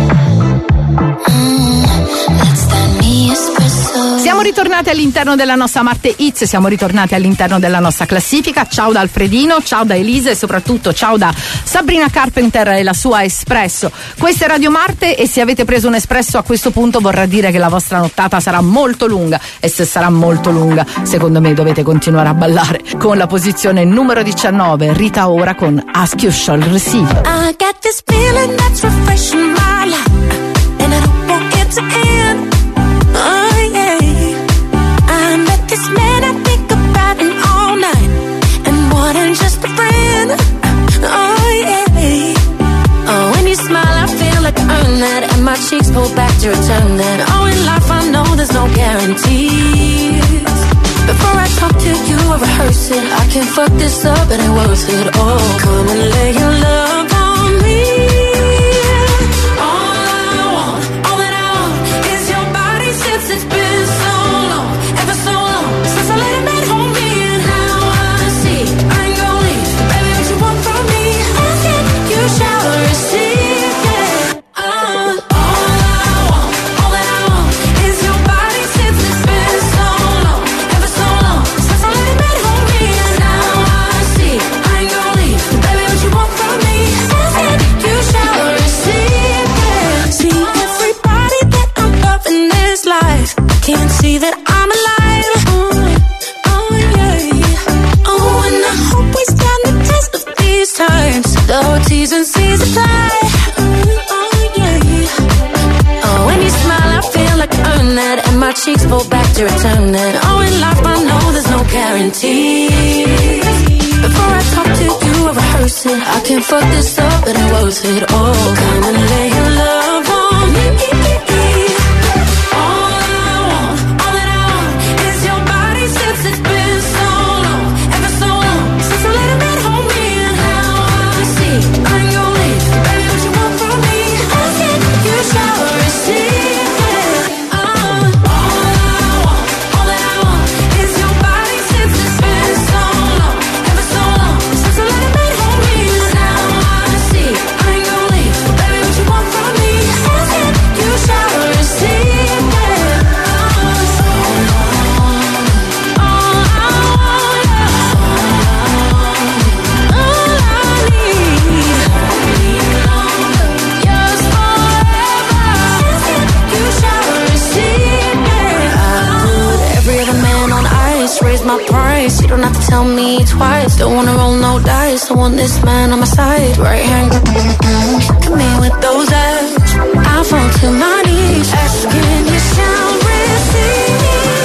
That's that me espresso. Siamo ritornati all'interno della nostra Marte Hits, siamo ritornati all'interno della nostra classifica. Ciao da Alfredino, ciao da Elisa e soprattutto ciao da Sabrina Carpenter e la sua Espresso. Questa è Radio Marte e se avete preso un espresso a questo punto vorrà dire che la vostra nottata sarà molto lunga, e se sarà molto lunga secondo me dovete continuare a ballare con la posizione numero 19, Rita Ora con Ask You Shall Receive. I got this feeling that's refreshing my life, and I don't want it to end. Oh yeah, I met this man I think about him all night, and more than just a friend. Oh yeah, oh when you smile I feel like I earned that, and my cheeks pull back to return that. Oh in life I know there's no guarantees. Before I talk to you I rehearse it, I can fuck this up and it worth it. Oh come and lay your love on me. Can't see that I'm alive. Oh yeah. Oh, and I hope we stand the test of these times. The T's and C's apply. Oh yeah. Oh, when you smile I feel like I earned that, and my cheeks pull back to return that. Oh, in life I know there's no guarantees. Before I talk to you I rehearse it, I can fuck this up and it worth it. Oh, come and lay your love on me. My price, you don't have to tell me twice. Don't wanna roll no dice, I want this man on my side. Right hand, come in with those abs. I fall to my knees, asking you shall receive.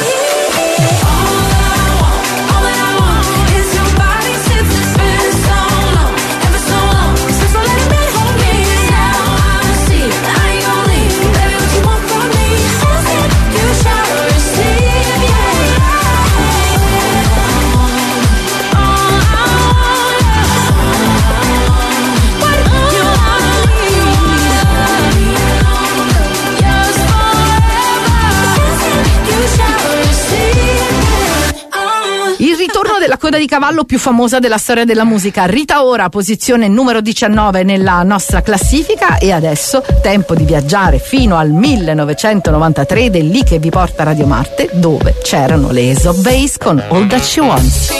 La coda di cavallo più famosa della storia della musica, Rita Ora, posizione numero 19 nella nostra classifica. E adesso tempo di viaggiare fino al 1993 ed è lì che vi porta Radio Marte, dove c'erano le Ace of Base con All That She Wants.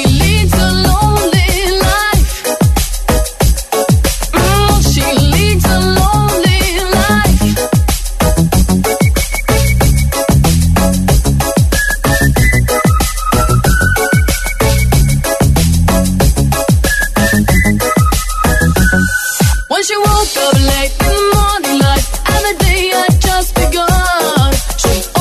She woke up late in the morning light, and the day had just begun. She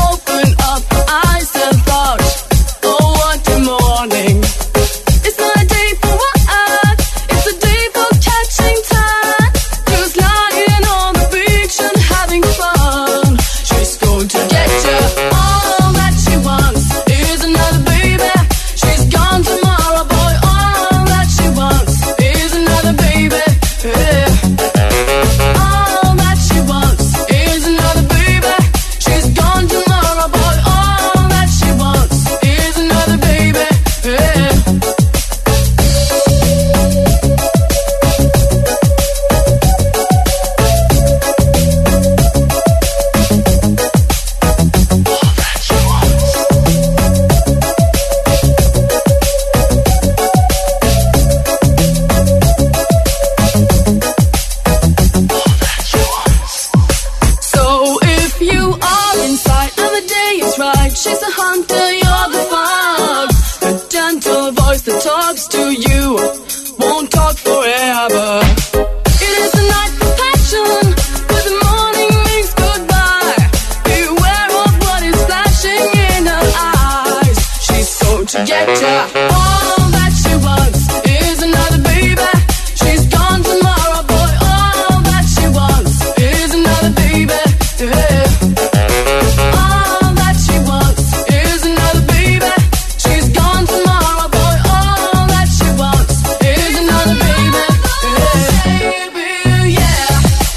to get ya. All that she wants is another baby. She's gone tomorrow, boy. All that she wants is another baby. Yeah. All that she wants is another baby. She's gone tomorrow, boy. All that she wants is another baby. Yeah. Baby, yeah.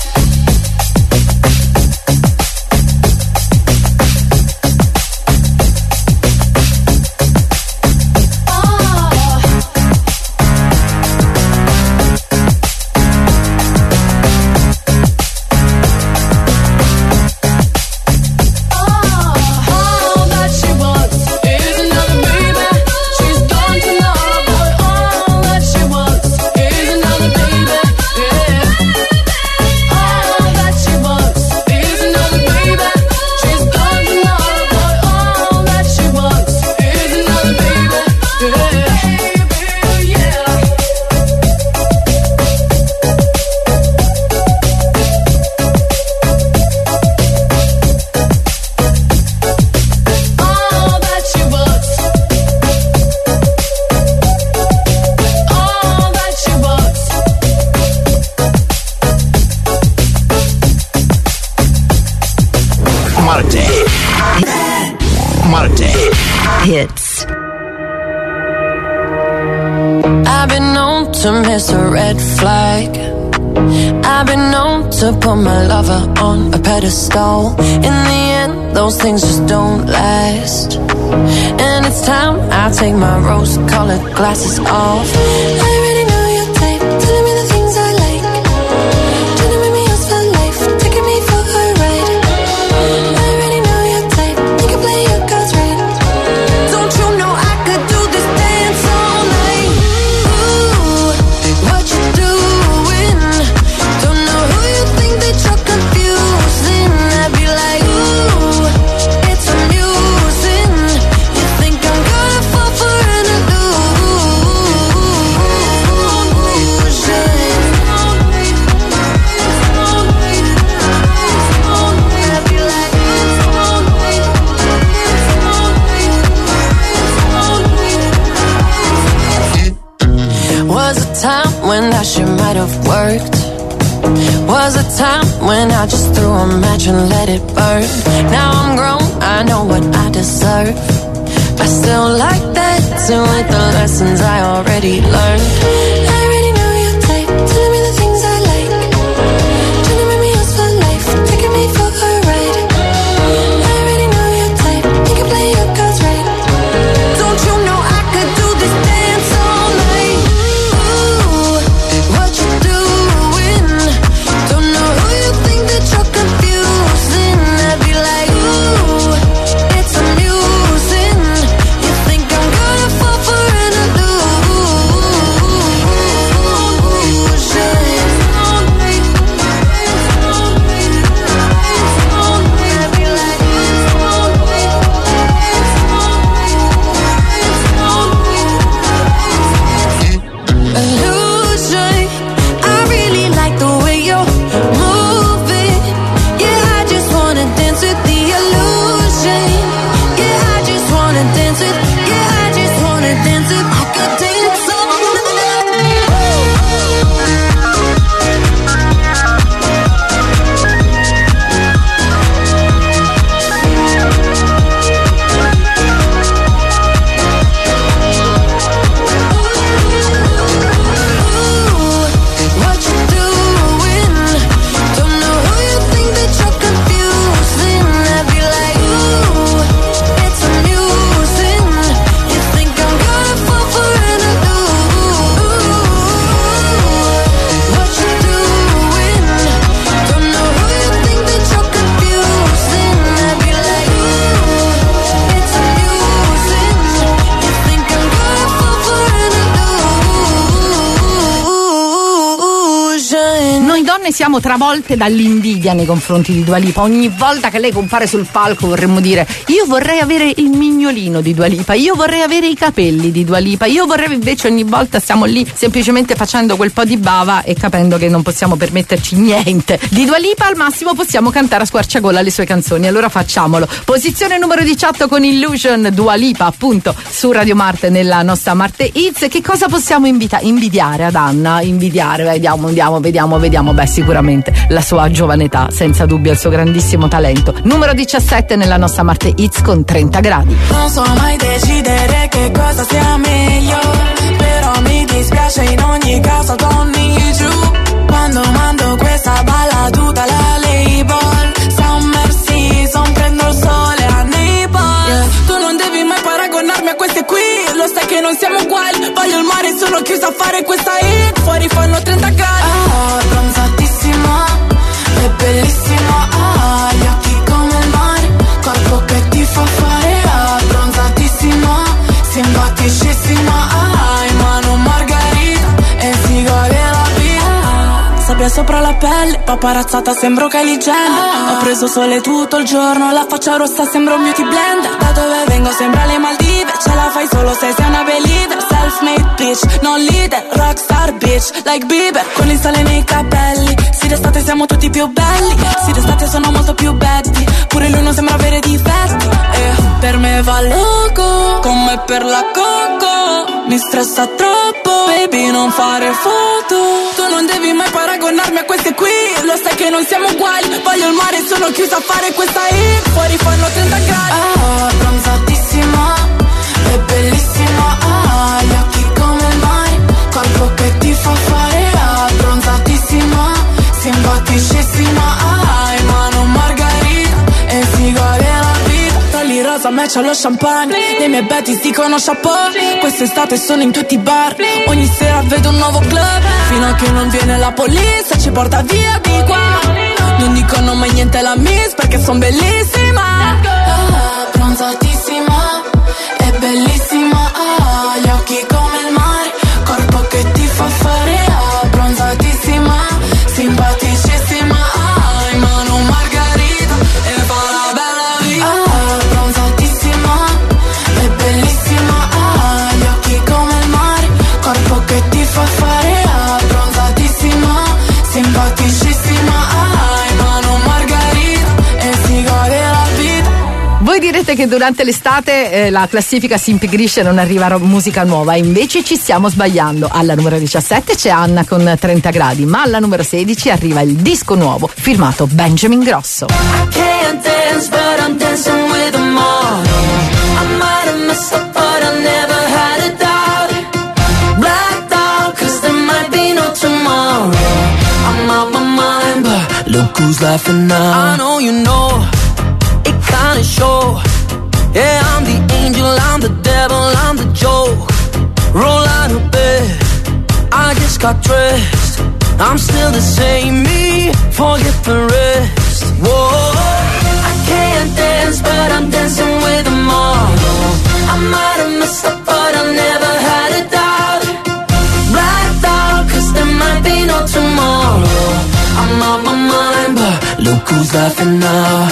Marte Hits. I've been known to miss a red flag. I've been known to put my lover on a pedestal. In the end, those things just don't last. And it's time I take my rose-colored glasses off. I already know your type, telling me the things I like. Trying to make me yours for life, taking me for a ride. I already know your type, you can play your cards right. Don't you know I could do this dance all night? Ooh, what you doing? Don't know who you think that you're confusing. I'd be like, ooh, it's amusing. You think I'm gonna fall for an Was a time when that shit might have worked. Was a time when I just threw a match and let it burn. Now I'm grown, I know what I deserve. I still like that too, with the lessons I already learned. I already know your type, telling me the things I like. Trying to make me yours for life, taking me for a ride. I already know your type, you can play your cards right. Don't you know I could do this dance all night? Ooh, what you doing? Don't know who you think that you're confusing. I'd be like, ooh, it's amusing. You think I'm gonna fall for an illusion? donne siamo travolte dall'invidia nei confronti di Dua Lipa. Ogni volta che lei compare sul palco vorremmo dire: io vorrei avere il mignolino di Dua Lipa, io vorrei avere i capelli di Dua Lipa, io vorrei. Invece ogni volta stiamo lì semplicemente facendo quel po' di bava e capendo che non possiamo permetterci niente. Di Dua Lipa al massimo possiamo cantare a squarciagola le sue canzoni, allora facciamolo. Posizione numero 18 con Illusion, Dua Lipa appunto su Radio Marte nella nostra Marte Hits. Che cosa possiamo invidiare ad Anna? Invidiare, vediamo, beh, sicuramente la sua giovane età, senza dubbio il suo grandissimo talento. Numero 17 nella nostra Marte Hits con 30 gradi. Non so mai decidere che cosa sia meglio, però mi dispiace in ogni caso con me giù. Quando mando questa balla tutta la label, summer season, prendo il sole a Naples, yeah. Tu non devi mai paragonarmi a queste qui, lo sai che non siamo uguali. Voglio il mare, sono chiusa a fare questa hit. Fuori fanno 30 gradi. Bronzatissima, è bellissima. Gli occhi come il mare, corpo che ti fa fare. Bronzatissima, simpaticissima. In mano margarita e si gode la vita. Sabbia sopra la pelle, paparazzata sembro Kylie Jenner. Ho preso sole tutto il giorno, la faccia rossa sembra un beauty blender. Da dove vengo sembra le Maldive, ce la fai solo se sei una believer. Self-made bitch, non leader, rockstar bitch, like Bieber. Con il sale nei capelli, sì d'estate siamo tutti più belli, sì d'estate sono molto più betty, pure lui non sembra avere difetti. Per me va loco, come per la coco, mi stressa troppo, baby non fare foto. Tu non devi mai paragonarmi a queste qui, lo sai che non siamo uguali. Voglio il mare, sono chiusa a fare questa hit. Fuori fanno 30 gradi. Bronzatissima, è bellissima. Gli occhi come il mare, corpo che ti fa fare. Bronzatissima, simpaticissima. In mano margarita e si gode la vita. Tagli rosa matcha lo champagne, le mie betties dicono chapeau. Quest'estate sono in tutti i bar, ogni sera vedo un nuovo club. Fino a che non viene la polizia ci porta via di qua. Non dicono mai niente alla miss perché son bellissima. Bronzatissima, è bellissima. Gli occhi come il mare, corpo che ti fa fare. Bronzatissima, simpaticissima. In mano margarita e fa la bella vita. Bronzatissima, è bellissima. Gli occhi come il mare, corpo che ti fa fare. Bronzatissima, simpaticissima. In mano margarita e si gode la vita. Voi direte che durante l'estate la classifica si impigrisce e non arriva musica nuova, invece ci stiamo sbagliando. Alla numero 17 c'è Anna con 30 gradi, ma alla numero 16 arriva il disco nuovo firmato Benjamin Grosso. Can't dance, but I'm dancing with them all. I might have messed up, but I never had a doubt. Blacked out, 'cause there might be no tomorrow. I'm out my mind, but look who's laughing now. I know you know, it kinda show. Yeah, I'm the angel, I'm the devil, I'm the joke. Roll out of bed, I just got dressed. I'm still the same me, forget the rest. Whoa, I can't dance, but I'm dancing with them all. I might have messed up, but I never had a doubt. Blacked out, 'cause there might be no tomorrow. I'm out my mind, but look who's laughing now.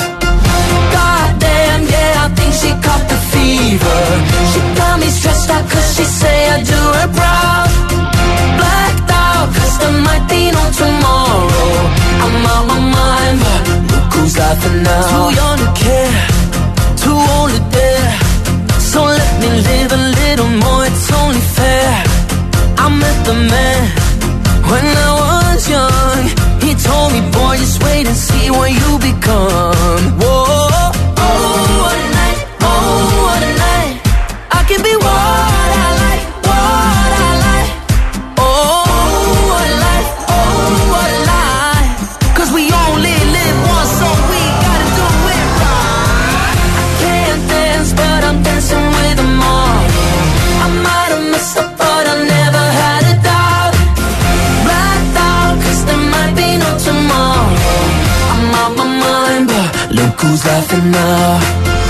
Goddamn, yeah, I think she caught the fever. She got me stressed out 'cause she say I do her proud. Blacked out, 'cause there might be no tomorrow. I'm out my mind, but look who's laughing now. Too young to care, too old to dare. So let me live a little more, it's only fair. I met the man when I was young. He told me, boy, just wait and see what you become. Whoa, oh, what a night, oh, what a night. I can be what I like, what I like. Oh, what a life, oh, what a life. 'Cause we only live once, so we gotta do it right. I can't dance, but I'm dancing with them all. I might have messed up, but I never had a doubt. Blacked out, 'cause there might be no tomorrow. I'm out my mind, but look who's laughing now.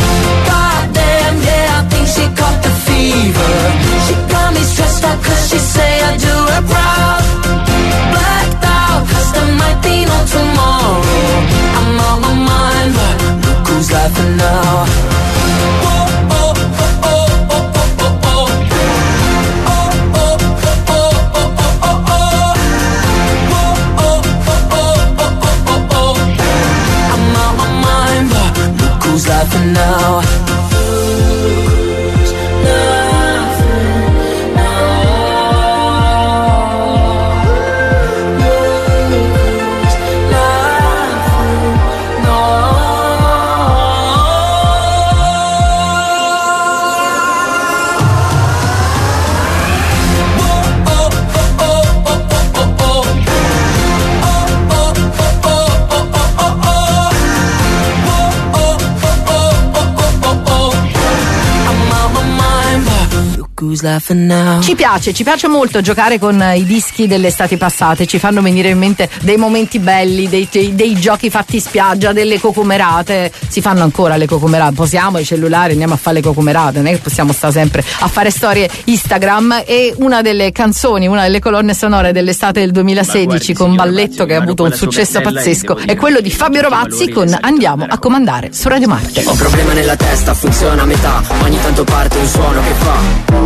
Goddamn, yeah, I think she caught the fever. She got me stressed out 'cause she say I do her proud. Blacked out, 'cause there might be look who's laughing now. Ci piace molto giocare con i dischi delle estati passate, ci fanno venire in mente dei momenti belli, dei giochi fatti in spiaggia, delle cocomerate. Si fanno ancora le cocomerate, posiamo i cellulari, andiamo a fare le cocomerate, non è che possiamo stare sempre a fare storie Instagram. E una delle canzoni, una delle colonne sonore dell'estate del 2016 con Balletto, che ha avuto un successo pazzesco, è quello di Fabio Rovazzi con Andiamo a comandare su Radio Marte. Ho problema nella testa, funziona a metà, ogni tanto parte un suono che fa.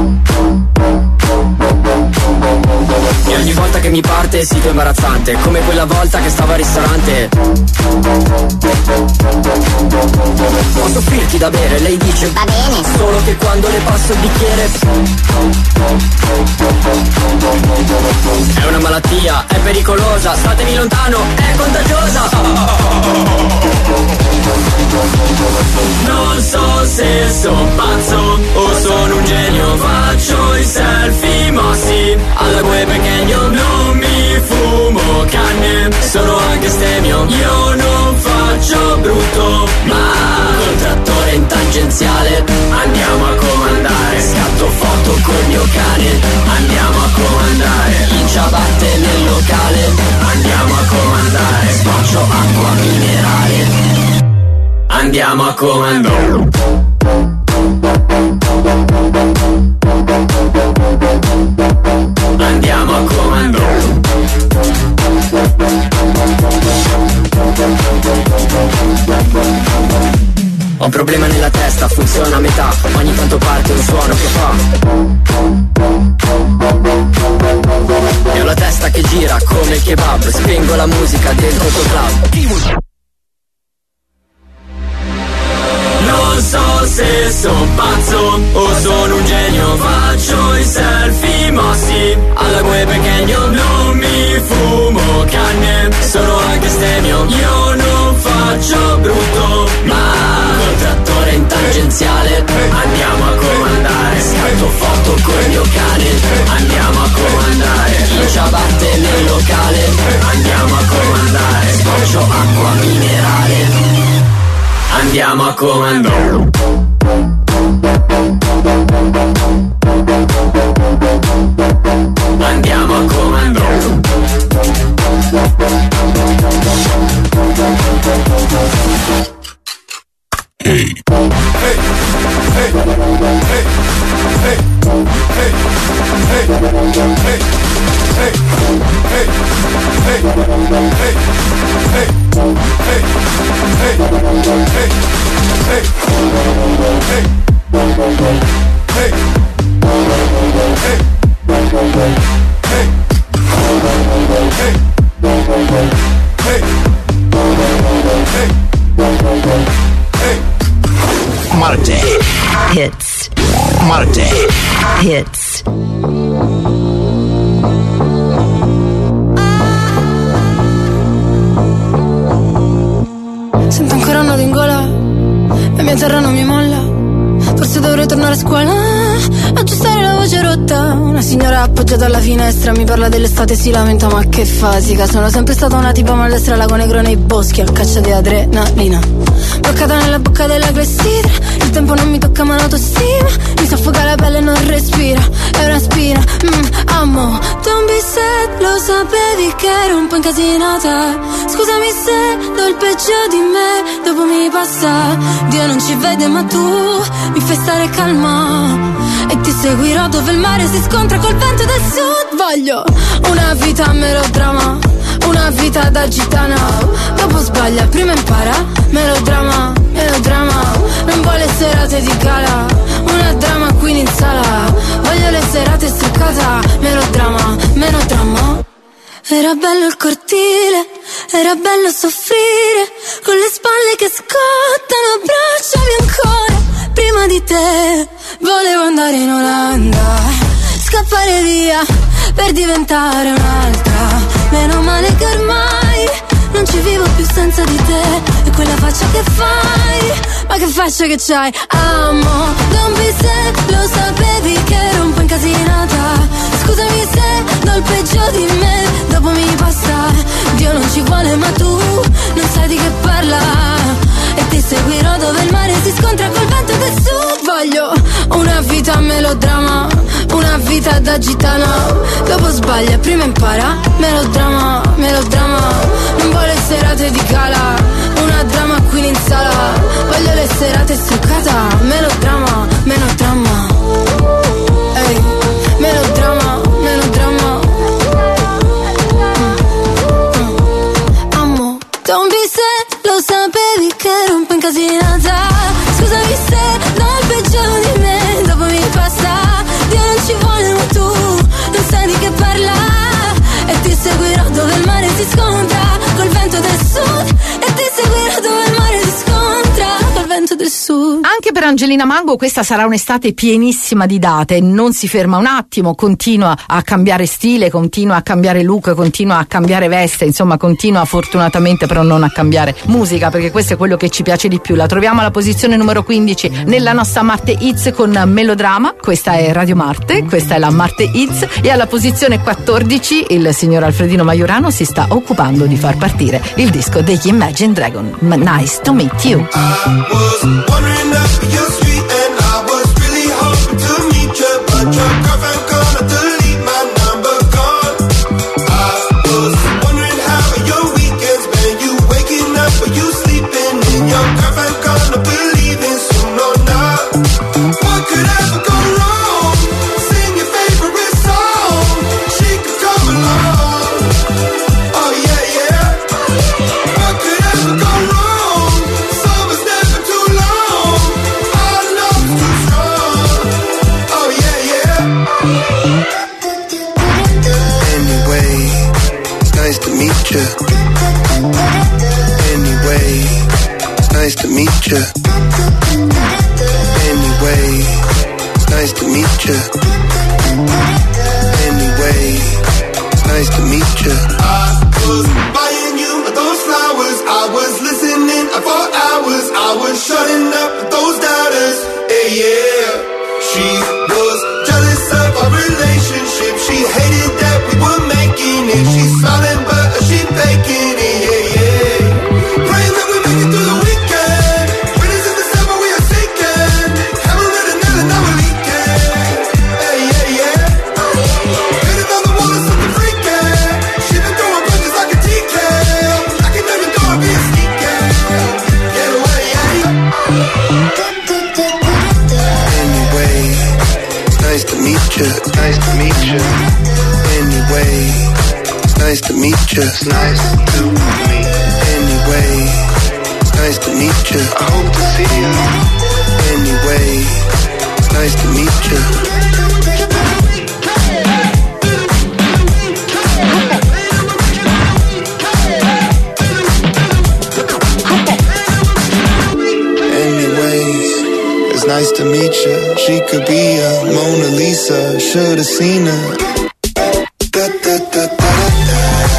E ogni volta che mi parte sito imbarazzante, come quella volta che stavo al ristorante. Posso offrirti da bere? Lei dice va bene, solo che quando le passo il bicchiere è una malattia, è pericolosa, statemi lontano, è contagiosa. Non so se sono pazzo o sono un genio, faccio i selfie mossi alla gue pequeño, non mi fumo canne, sono anche stemio, io non faccio brutto, ma col trattore in tangenziale andiamo a comandare, scatto foto col mio cane, andiamo a comandare, in ciabatte nel locale, andiamo a comandare, sboccio acqua minerale, andiamo a comandare. Andiamo a comandare. Ho un problema nella testa, funziona a metà, ogni tanto parte un suono che fa. E ho la testa che gira come il kebab, spengo la musica dentro il tuo club. Non so se sono pazzo o sono un genio, faccio i selfie mossi alla gue pequeño, non mi fumo canne, sono anche stemio, io non faccio brutto, ma col trattore in tangenziale andiamo a comandare, scatto foto col mio cane, andiamo a comandare, in ciabatte nel locale, andiamo a comandare, sboccio acqua minerale, andiamo a comandare. Andiamo a comandare. Hey. Hey. Hey. Hey. Hey. Hey. Hey. Hey. Hey. Hey. Hey. Hey. Hey. Marte Hits. Marte Hits. Sento ancora un nodo in gola, la mia terra non mi molla. Forse dovrei tornare a scuola, aggiustare la voce rotta. Una signora appoggiata alla finestra mi parla dell'estate, si lamenta ma che fasica. Sono sempre stata una tipa maldestra, lago negro nei boschi a caccia di adrenalina. Bloccata nella bocca della clessidra, il tempo non mi tocca ma l'autostima mi soffoca la pelle e non respira, è una spina. Amo, don't be sad, lo sapevi che ero un po' incasinata. Scusami se do il peggio di me, dopo mi passa. Dio non ci vede ma tu mi fai stare calma e ti seguirò dove il mare si scontra col vento del sud. Voglio una vita melodrama, una vita da gitana. Dopo sbaglia, prima impara. Melodrama, melodrama. Non vuole serate di gala, una drama queen in sala. Voglio le serate struccata. Melodrama, melodrama. Era bello il cortile, era bello soffrire, con le spalle che scottano, abbracciami ancora. Prima di te volevo andare in Olanda, scappare via per diventare un'altra. Meno male che ormai non ci vivo più senza di te. E quella faccia che fai, ma che faccia che c'hai. Amo, don't be sad, lo sapevi che ero un po' incasinata. Scusami se do il peggio di me, dopo mi passa. Dio non ci vuole ma tu non sai di che parla, e ti seguirò dove il mare si scontra col vento del sud. Voglio una vita melodrama, una vita da gitana, dopo sbaglia, prima impara. Melodrama, melodrama, non vuole serate di gala, una drama queen in sala, voglio le serate stoccata. Melodrama, melodrama, ehi, melodrama, melodrama. Amo, don't be sad, lo sapevi che ero un po' incasinata. Scusami se do il peggio di me, dopo mi passa. Dio non ci vuole ma tu non sai di che parla. E ti seguirò dove il mare si scontra col vento del sud. E ti seguirò dove il mare si scontra col vento del sud. Anche per Angelina Mango questa sarà un'estate pienissima di date, non si ferma un attimo, continua a cambiare stile, continua a cambiare look, continua a cambiare veste, insomma continua fortunatamente però non a cambiare musica, perché questo è quello che ci piace di più. La troviamo alla posizione numero 15 nella nostra Marte Hits con Melodrama. Questa è Radio Marte, questa è la Marte Hits, e alla posizione 14 il signor Alfredino Majorano si sta occupando di far partire il disco degli Imagine Dragon. Nice to meet you. Wondering if you're sweet, and I was really hoping to meet you, but your girlfriend gonna delete my number, gone. I was wondering how your weekends been. You waking up or you sleeping in? Your girlfriend gonna believe in soon or not. What could ever go wrong? Sing your favorite song. She could come along. Oh yeah, yeah. What could ever go wrong? Summer's never too long. Our love's too strong. Oh yeah, yeah. Anyway, it's nice to meet you. Anyway, it's nice to meet you. Anyway, it's nice to meet you. Anyway, it's nice to meet you. I was buying you those flowers. I was listening for hours. I was shutting up those doubters. Hey, yeah. She was jealous of our relationship. She hated that we were making it. She's smiling but she faking it. Yeah, yeah. Praying that we make it through the weekend. Winners in December we are sinking. Haven't read a nail and now we're leaking. Hey, yeah, yeah. Getting on the wall is something freaking. She been throwing punches like a TK. I can never do it being sneaky. Get away, yeah. Anyway, it's nice to meet you. Nice to meet you. Anyway, it's nice to meet you. It's nice to meet me. Anyway, it's nice to meet you. I hope to see you. Anyway, it's nice to meet you. Anyways, it's nice to meet you. She could be a Mona Lisa. Should've seen her. Da, da, da, da, da.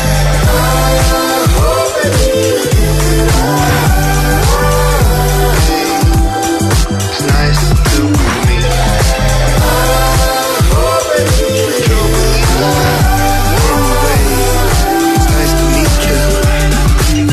It's nice to meet you. Anyway, it's nice to meet you.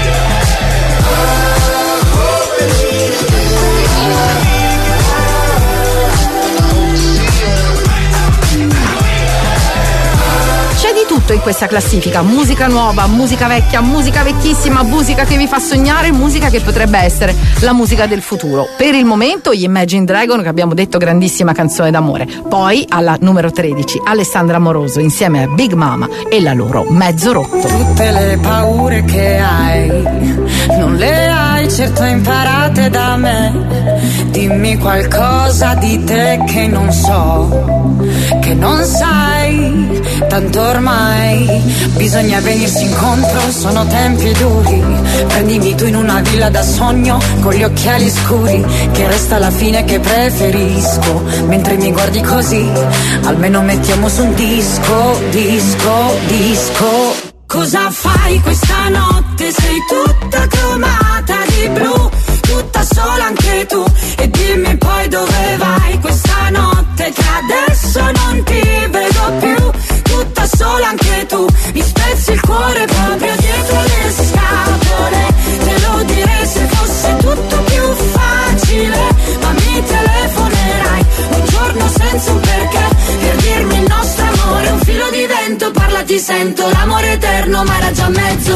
C'è di tutto in questa classifica, musica nuova, musica vecchia, musica vecchissima, musica che vi fa sognare, musica che potrebbe essere la musica del futuro. Per il momento gli Imagine Dragon, che abbiamo detto grandissima canzone d'amore. Poi alla numero 13 Alessandra Amoroso insieme a Big Mama e la loro Mezzo Rotto. Tutte le paure che hai non le hai certo imparate da me. Dimmi qualcosa di te che non so, che non sai. Tanto ormai bisogna venirsi incontro, sono tempi duri. Prendimi tu in una villa da sogno con gli occhiali scuri, che resta la fine che preferisco. Mentre mi guardi così, almeno mettiamo su un disco, disco, disco. Cosa fai questa notte? Sei tutta cromata di blu, tutta sola anche tu. E dimmi poi dove vai questa notte, che adesso non ti vedo più. Tutta sola anche tu, mi spezzi il cuore proprio dietro le scatole. Te lo direi se fosse tutto più facile, ma mi telefonerai un giorno senza un perché, per dirmi il nostro amore è un filo di vento, parla ti sento, l'amore eterno ma era già mezzo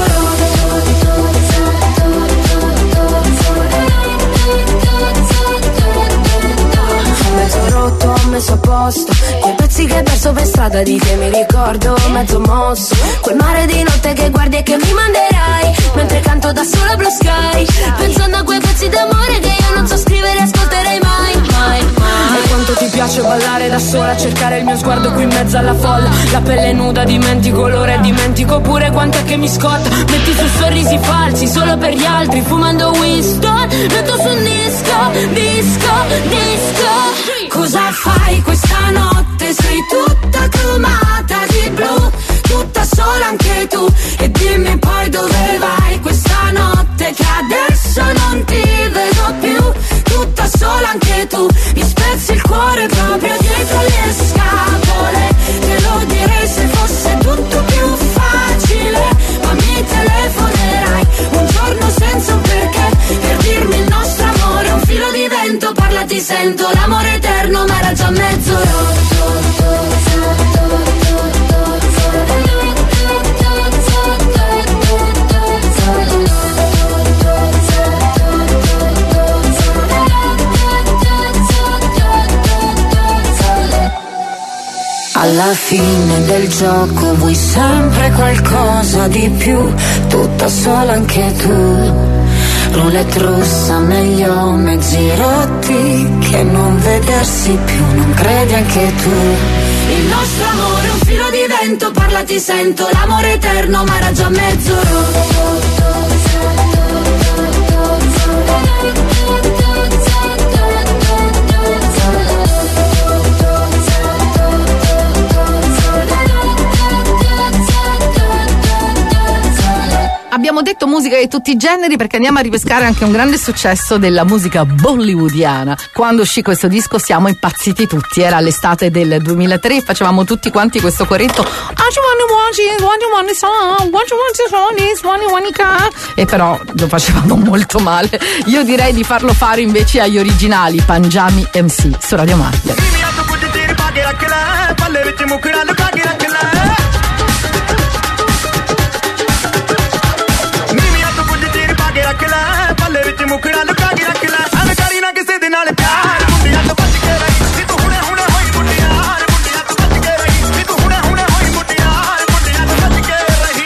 mezzo rotto, messo a posto, quei pezzi che hai perso per strada di che mi ricordo, mezzo mosso, quel mare di notte che guardi e che mi manderai, mentre canto da sola Blue Sky, pensando a quei pezzi d'amore che io non so scrivere e ascolterei mai, mai, mai. E quanto ti piace ballare da sola, cercare il mio sguardo qui in mezzo alla folla, la pelle nuda, dimentico l'ora e dimentico pure quanto è che mi scotta, metti su sorrisi falsi solo per gli altri, fumando Winston, metto su un disco, disco, disco. Cosa fai questa notte? Sei tutta cromata di blu, tutta sola anche tu, e dimmi poi dove vai questa notte che adesso non ti vedo più, tutta sola anche tu, mi spezzi il cuore proprio dietro le scapole, te lo direi se fosse tutto più facile, ma mi telefonerai un giorno senza un perché, per dirmi il nostro amore è un filo di vento, parla ti sento, l'amore eterno ma era già mezzo Alla fine del gioco vuoi sempre qualcosa di più, tutta sola anche tu. Roulette russa, meglio mezzi rotti che non vedersi più, non credi anche tu? Il nostro amore è un filo di vento, parla ti sento, l'amore eterno ma era già mezzo Abbiamo detto musica di tutti i generi perché andiamo a ripescare anche un grande successo della musica bollywoodiana. Quando uscì questo disco siamo impazziti tutti, era l'estate del 2003, facevamo tutti quanti questo coretto e però lo facevamo molto male. Io direi di farlo fare invece agli originali Panjami MC su Radio Marte. ਮੁਖੜਾ ਲੁਕਾ ਕੇ ਰੱਖ ਲੈ ਐਵੇਂ ਕਰੀ ਨਾ ਕਿਸੇ ਦੇ ਨਾਲ ਪਿਆਰ ਮੁੰਡਿਆਂ ਤੋਂ ਬਚ ਕੇ ਰਹੀ ਨੀ ਤੂੰ ਹੁਣੇ ਹੁਣੇ ਹੋਈ ਮੁੰਡਿਆਰ ਮੁੰਡਿਆਂ ਤੋਂ ਬਚ ਕੇ ਰਹੀ ਨੀ ਤੂੰ ਹੁਣੇ ਹੁਣੇ ਹੋਈ ਮੁੰਡਿਆਰ ਮੁੰਡਿਆਂ ਤੋਂ ਬਚ ਕੇ ਰਹੀ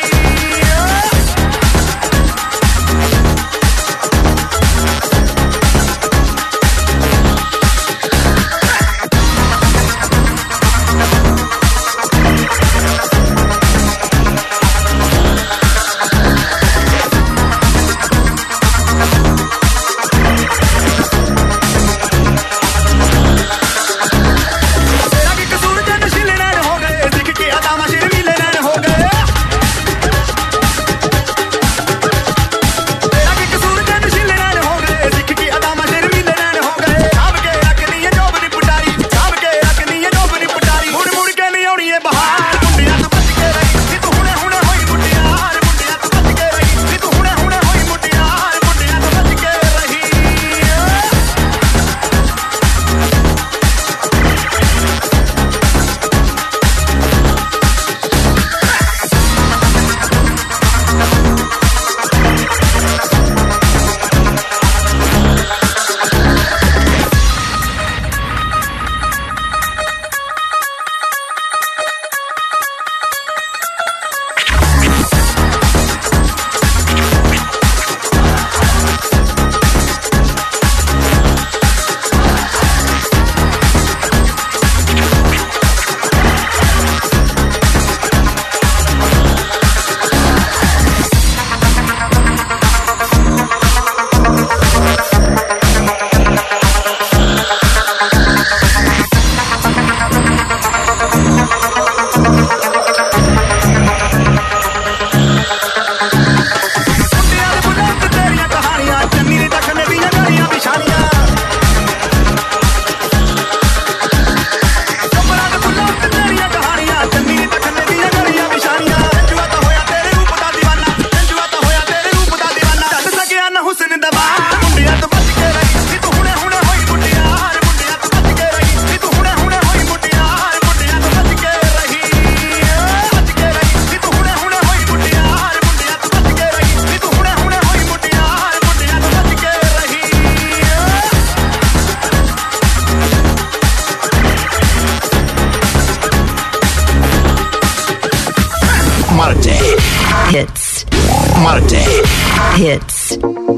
Hits.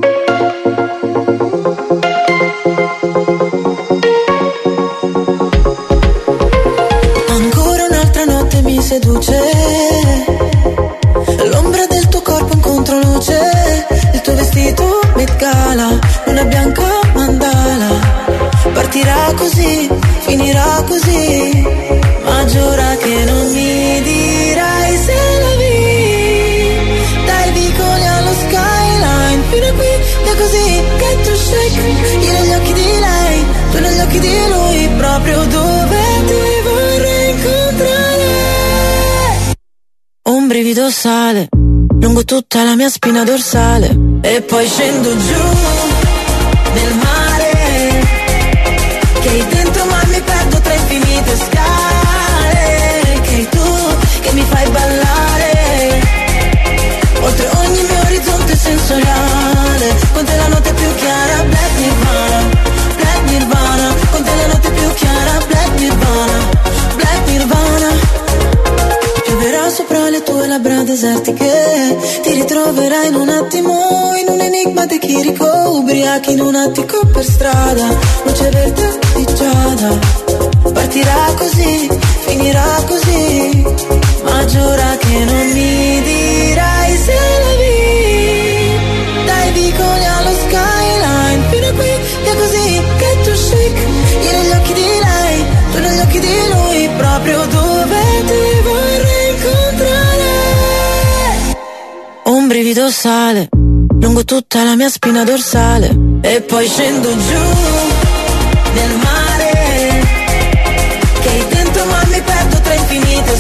Ancora un'altra notte mi seduce, l'ombra del tuo corpo in controluce, il tuo vestito Met Gala, luna bianca mandala. Partirà così, finirà così, ma giura che non mi dirai se la vi. Dai vicoli allo skyline, fino a qui, è così, get to shake. Io negli occhi di lei, tu negli occhi di lui, proprio dove ti vorrei incontrare. Un brivido sale lungo tutta la mia spina dorsale, e poi scendo giù nel mare, che dentro ma mi perdo tra infinite scale, che tu che mi fai ballare oltre ogni mio orizzonte sensoriale. Con te la notte più chiara, Black Nirvana, Black Nirvana. Con te la notte più chiara, Black Nirvana, Black Nirvana. Pioverà sopra le tue labbra desertiche, ti ritroverai in un attimo in un enigma di Chirico, ubriachi in un attico per strada, luce verde di giada. Partirà così, finirà così, ma giura che non mi dirai se la vi. Dai vicoli allo skyline, fino a qui, è così, get to shake. Io negli occhi di lei, tu negli occhi di lui, proprio dove ti vorrei incontrare. Un brivido sale lungo tutta la mia spina dorsale, e poi scendo giù nel mare, che dentro ma mi perdo tra infinite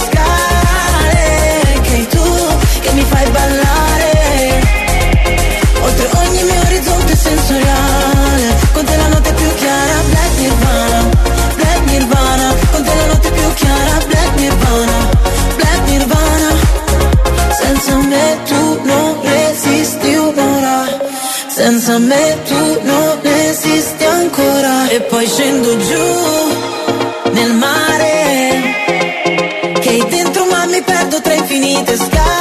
scale, che tu che mi fai ballare oltre ogni mio orizzonte sensoriale. Con te la notte più chiara, Black Nirvana, Black Nirvana. Con te la notte più chiara, Black Nirvana, Black Nirvana. Senza me tu non resisti un'ora, senza me tu non esisti ancora. E poi scendo giù nel mare, che dentro ma mi perdo tra infinite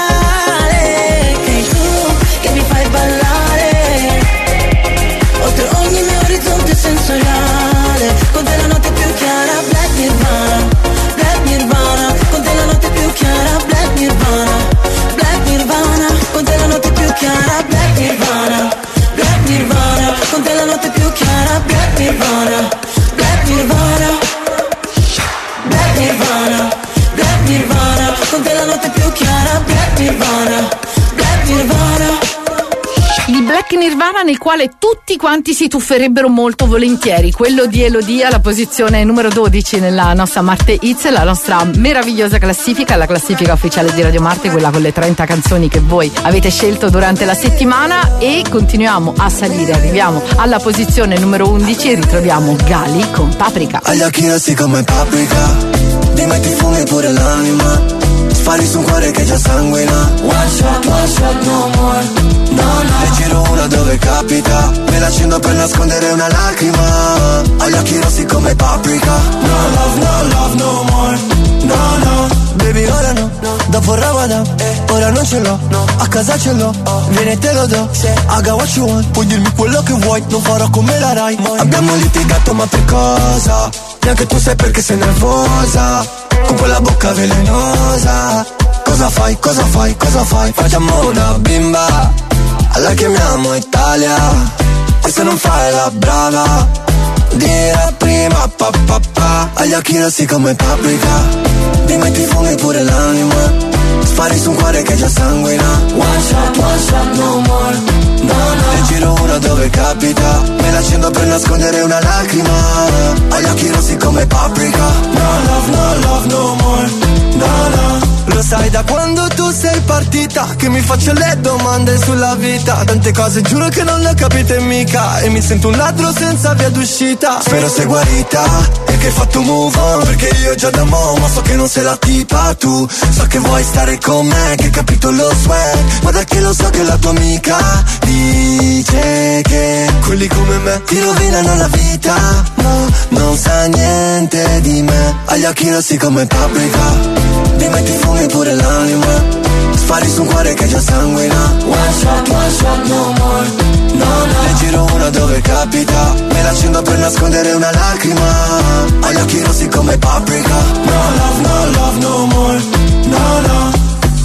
scale, che tu che mi fai ballare oltre ogni mio orizzonte sensoriale. Con te la notte più chiara, Black Nirvana, Black Nirvana. Con te la notte più chiara, Black Nirvana, Black Nirvana. Con te la notte più chiara, Black Nirvana, Black Nirvana. Con te la notte più chiara, Black Nirvana, Black Nirvana, Black Nirvana, Black Nirvana. Con te la notte più chiara, Black Nirvana, Black Nirvana. Il Black Nirvana nel quale tutti quanti si tufferebbero molto volentieri, quello di Elodie, la posizione numero 12 nella nostra Marte Hits, la nostra meravigliosa classifica, la classifica ufficiale di Radio Marte, quella con le 30 canzoni che voi avete scelto durante la settimana, e continuiamo a salire, arriviamo alla posizione numero 11 e ritroviamo Gali con Paprika. Agli occhi rossi come paprika, ti metti fumi pure l'anima, spari su un cuore che già sanguina. One shot, no more, no, no. Ne giro una dove capita, me la accendo per nascondere una lacrima. Agli occhi rossi come paprika, no love, no more, no, no. Baby ora no, dopo Ramadan, ora non ce l'ho, a casa ce l'ho, vieni e te lo do, I got what you want, puoi dirmi quello che vuoi, non farò come la Rai. Abbiamo litigato ma per cosa? Neanche tu sai perché sei nervosa, con quella bocca velenosa. Cosa fai, cosa fai, cosa fai? Facciamo una bimba, la chiamiamo Italia, e se non fai la brava, dirà prima papà. Agli occhi rossi come paprika, ti metti fumi pure l'anima, spari su un cuore che già sanguina. One shot, no more, no, no. Ne giro una dove capita, me la accendo per nascondere una lacrima. Agli occhi rossi come paprika, no love, no more, no, no. Lo sai da quando tu sei partita, che mi faccio le domande sulla vita. Tante cose giuro che non le ho capite mica, e mi sento un ladro senza via d'uscita. Spero sei guarita e che hai fatto move on, perché io già da mo', ma so che non sei la tipa tu. So che vuoi stare con me, che hai capito lo swag, ma da che lo so che la tua amica dice che quelli come me ti rovinano la vita. No, non sa niente di me. Ha gli occhi rossi come paprika, mi metti fumi pure l'anima, spari su un cuore che già sanguina. One shot, no more, no, no. Ne giro una dove capita, me l'accendo per nascondere una lacrima. Ha gli occhi rossi come paprika, no love, no more, no, no.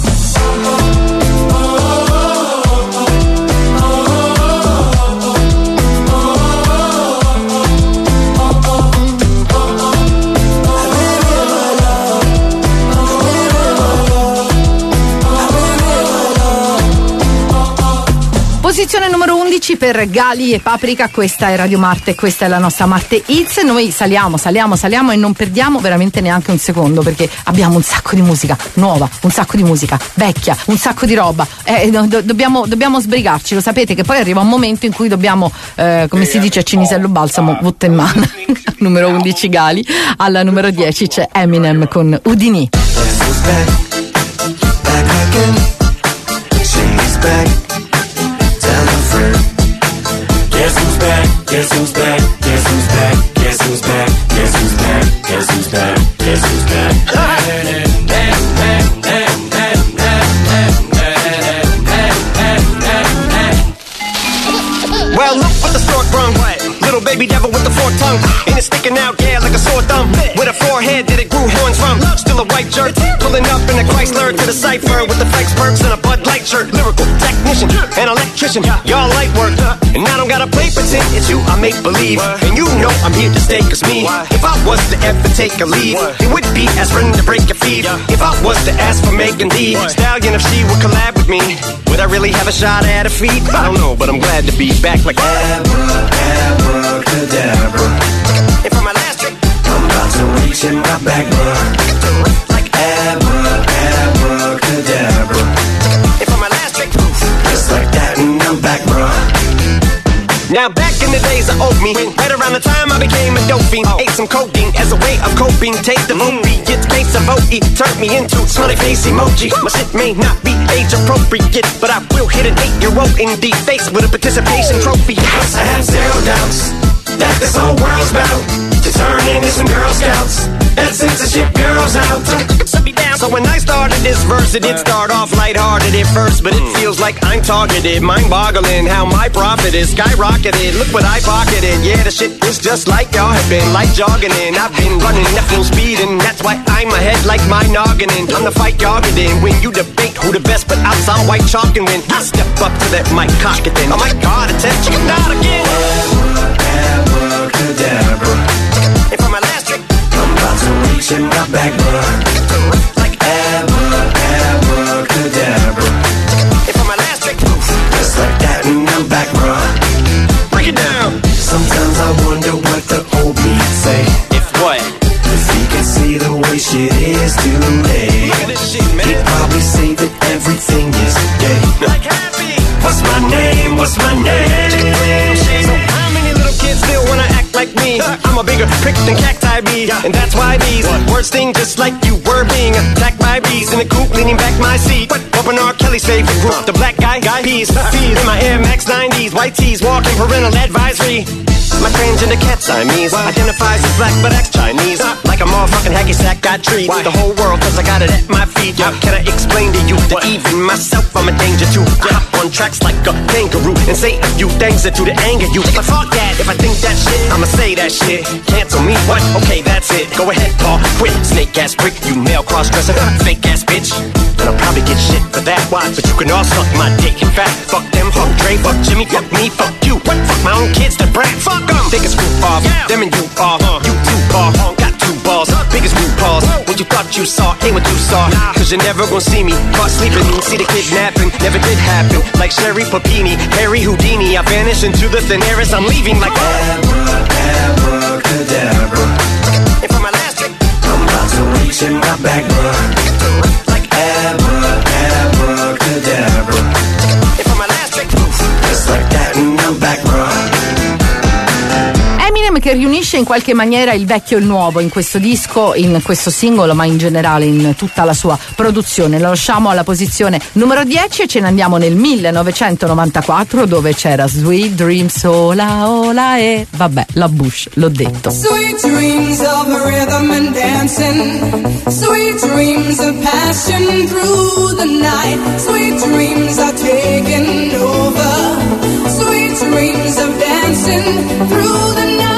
Posizione numero 11 per Gali e Paprika, questa è Radio Marte, questa è la nostra Marte Hits. Noi saliamo e non perdiamo veramente neanche un secondo, perché abbiamo un sacco di musica nuova, un sacco di musica vecchia, un sacco di roba. Dobbiamo sbrigarci, lo sapete che poi arriva un momento in cui dobbiamo, come si dice a Cinisello Balsamo, butta in mano. Numero 11 Gali, alla numero 10 c'è Eminem con Houdini. Guess who's back? Guess who's back? Guess who's back? Guess who's back? Guess who's back? Guess who's back? Guess who's back? Well, look what the stork brung. Little baby devil with the forked tongue, and it's sticking out, yeah, like a sore thumb. With a forehead that it grew horns from. Still a white jerk, pulling up in a Chrysler to the cipher with the Fikes perks and a Bud Light shirt. Lyrical technician, an electrician, y'all light work. And I don't gotta play pretend, it's you I make believe. And you know I'm here to stay, cause me, if I was to ever take a lead, it would be aspirin to break your feet. If I was to ask for Megan D Stallion, if she would collab with me, would I really have a shot at her feet? I don't know, but I'm glad to be back like abracadabra. And for my last trick, I'm about to reach in my back, bruh. Like abracadabra. And for my last trick, just like that, and I'm back, bruh. Now back in the days of old me, right around the time I became a dope fiend, ate some codeine as a way of coping. Taste of opiates, case of OE, turned me into smiley face emoji. My shit may not be age appropriate, but I will hit an 8-year-old in the face with a participation trophy. I have zero doubts that this whole world's bound to turn into some Girl Scouts. That censorship girls out. So when I started this verse, it did start off lighthearted at first, but it feels like I'm targeted. Mind-boggling how my profit is skyrocketed. Look what I pocketed. Yeah, the shit is just like y'all have been, like jogging in. I've been running at full speed, and that's why I'm ahead like my noggin in. I'm the fight y'all get in when you debate who the best, but outside white chalk and win. I step up to that mic, cock it then. Oh my God, attention, not again. Abracadabra. And for my last trick, I'm about to reach in my back, bruh. Like abracadabra. And for my last trick, just like that, and I'm back, bruh. Break it down. Sometimes I wonder what the old me'd say. If what? If he could see the way shit is today. Look at this shit, man. He'd probably say that everything is gay. Like happy. What's my name? What's my name? So how many little kids still wanna act like me? I'm a bigger prick than cacti bee, and that's why these words sting just like you were being attacked by bees in the coop, leaning back my seat. Bumping R. Kelly's favorite group, the black guy peas. Feed in my Air Max 90s, white tees, walking parental advisory. My transgender cat Siamese identifies as black but acts Chinese. Like a motherfucking hacky sack, got treat the whole world cause I got it at my feet. How can I explain to you that even myself I'm a danger to? I hop on tracks like a kangaroo and say a few things that do to anger you. But fuck that, if I think that shit, I'ma say that shit. Cancel me, what? Okay, that's it. Go ahead, Paul, quit. Snake ass prick, you male cross-dresser, fake ass bitch. And I'll probably get shit for that, why? But you can all suck my dick. In fact, fuck them, fuck Dre, fuck Jimmy, fuck me, fuck you. What? Fuck my own kids, the brat, fuck them. Take a screw off, them and you off. You two ball, got two balls, biggest blue balls. What you thought you saw ain't what you saw. Cause you're never gonna see me caught sleeping. See the kidnapping, never did happen. Like Sherry Papini, Harry Houdini, I vanish into the thin air as I'm leaving like abracadabra. And for my last trick, I'm about to reach in my back, bruh. Like abracadabra. And for my last trick, just like that, and I'm back, bruh. che riunisce in qualche maniera il vecchio e il nuovo in questo disco, in questo singolo, ma in generale in tutta la sua produzione. Lo lasciamo alla posizione numero 10 e ce ne andiamo nel 1994, dove c'era Sweet Dreams, ola ola e vabbè, la Bush, l'ho detto. Sweet dreams of rhythm and dancing, sweet dreams of passion through the night, sweet dreams are taking over, sweet dreams of dancing through the night.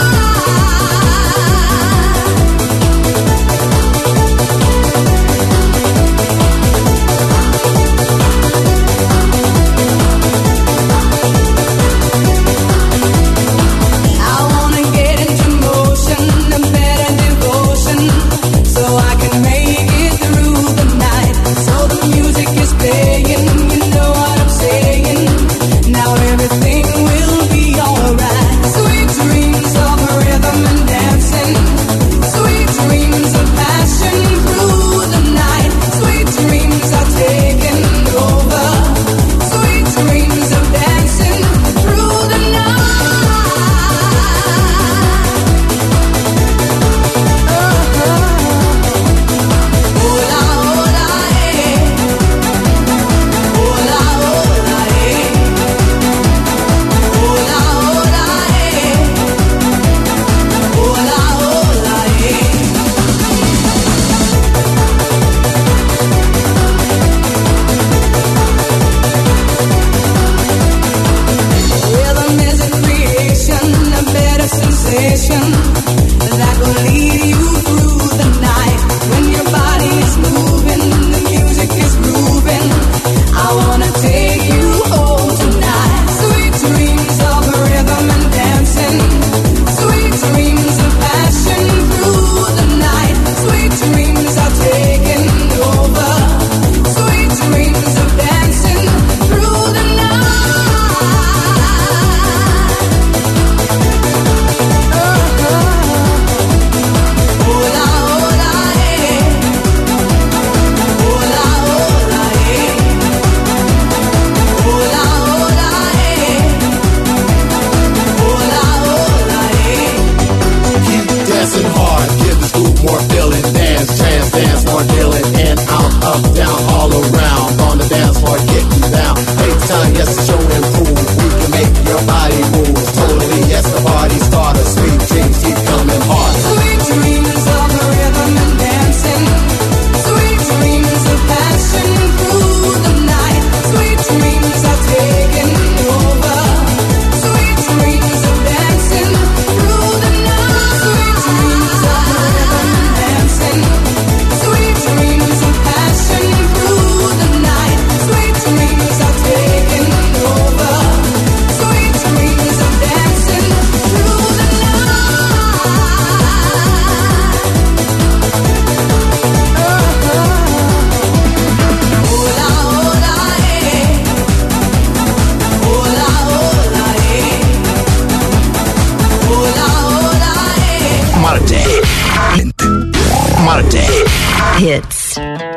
Hits.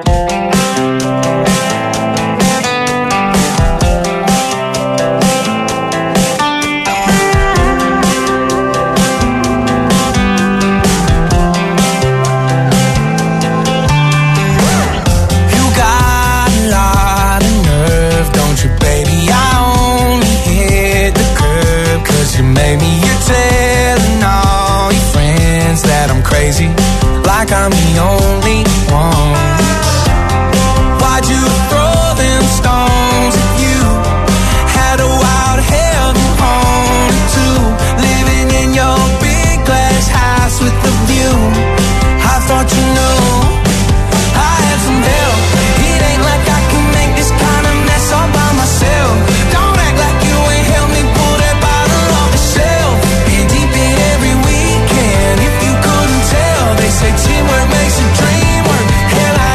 Like I'm the only one. Why'd you throw them stones at you? Had a wild heaven haunted too. Living in your big glass house with the view. I thought you knew I had some help. It ain't like I can make this kind of mess all by myself. Don't act like you ain't helped me pull that bottle off the shelf. Been deep in every weekend. If you couldn't tell, they say teamwork makes a dream work. Hell,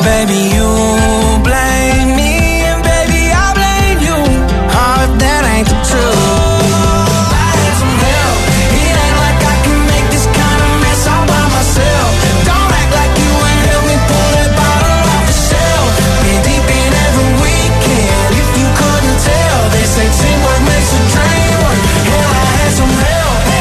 Baby, you blame me, and baby, I blame you. Oh, that ain't the truth. I need some help. It ain't like I can make this kind of mess all by myself. Don't act like you ain't help me pull that bottle off the shelf. Been deep in every weekend. If you couldn't tell, they say teamwork makes a dream work. Hell, I had some help.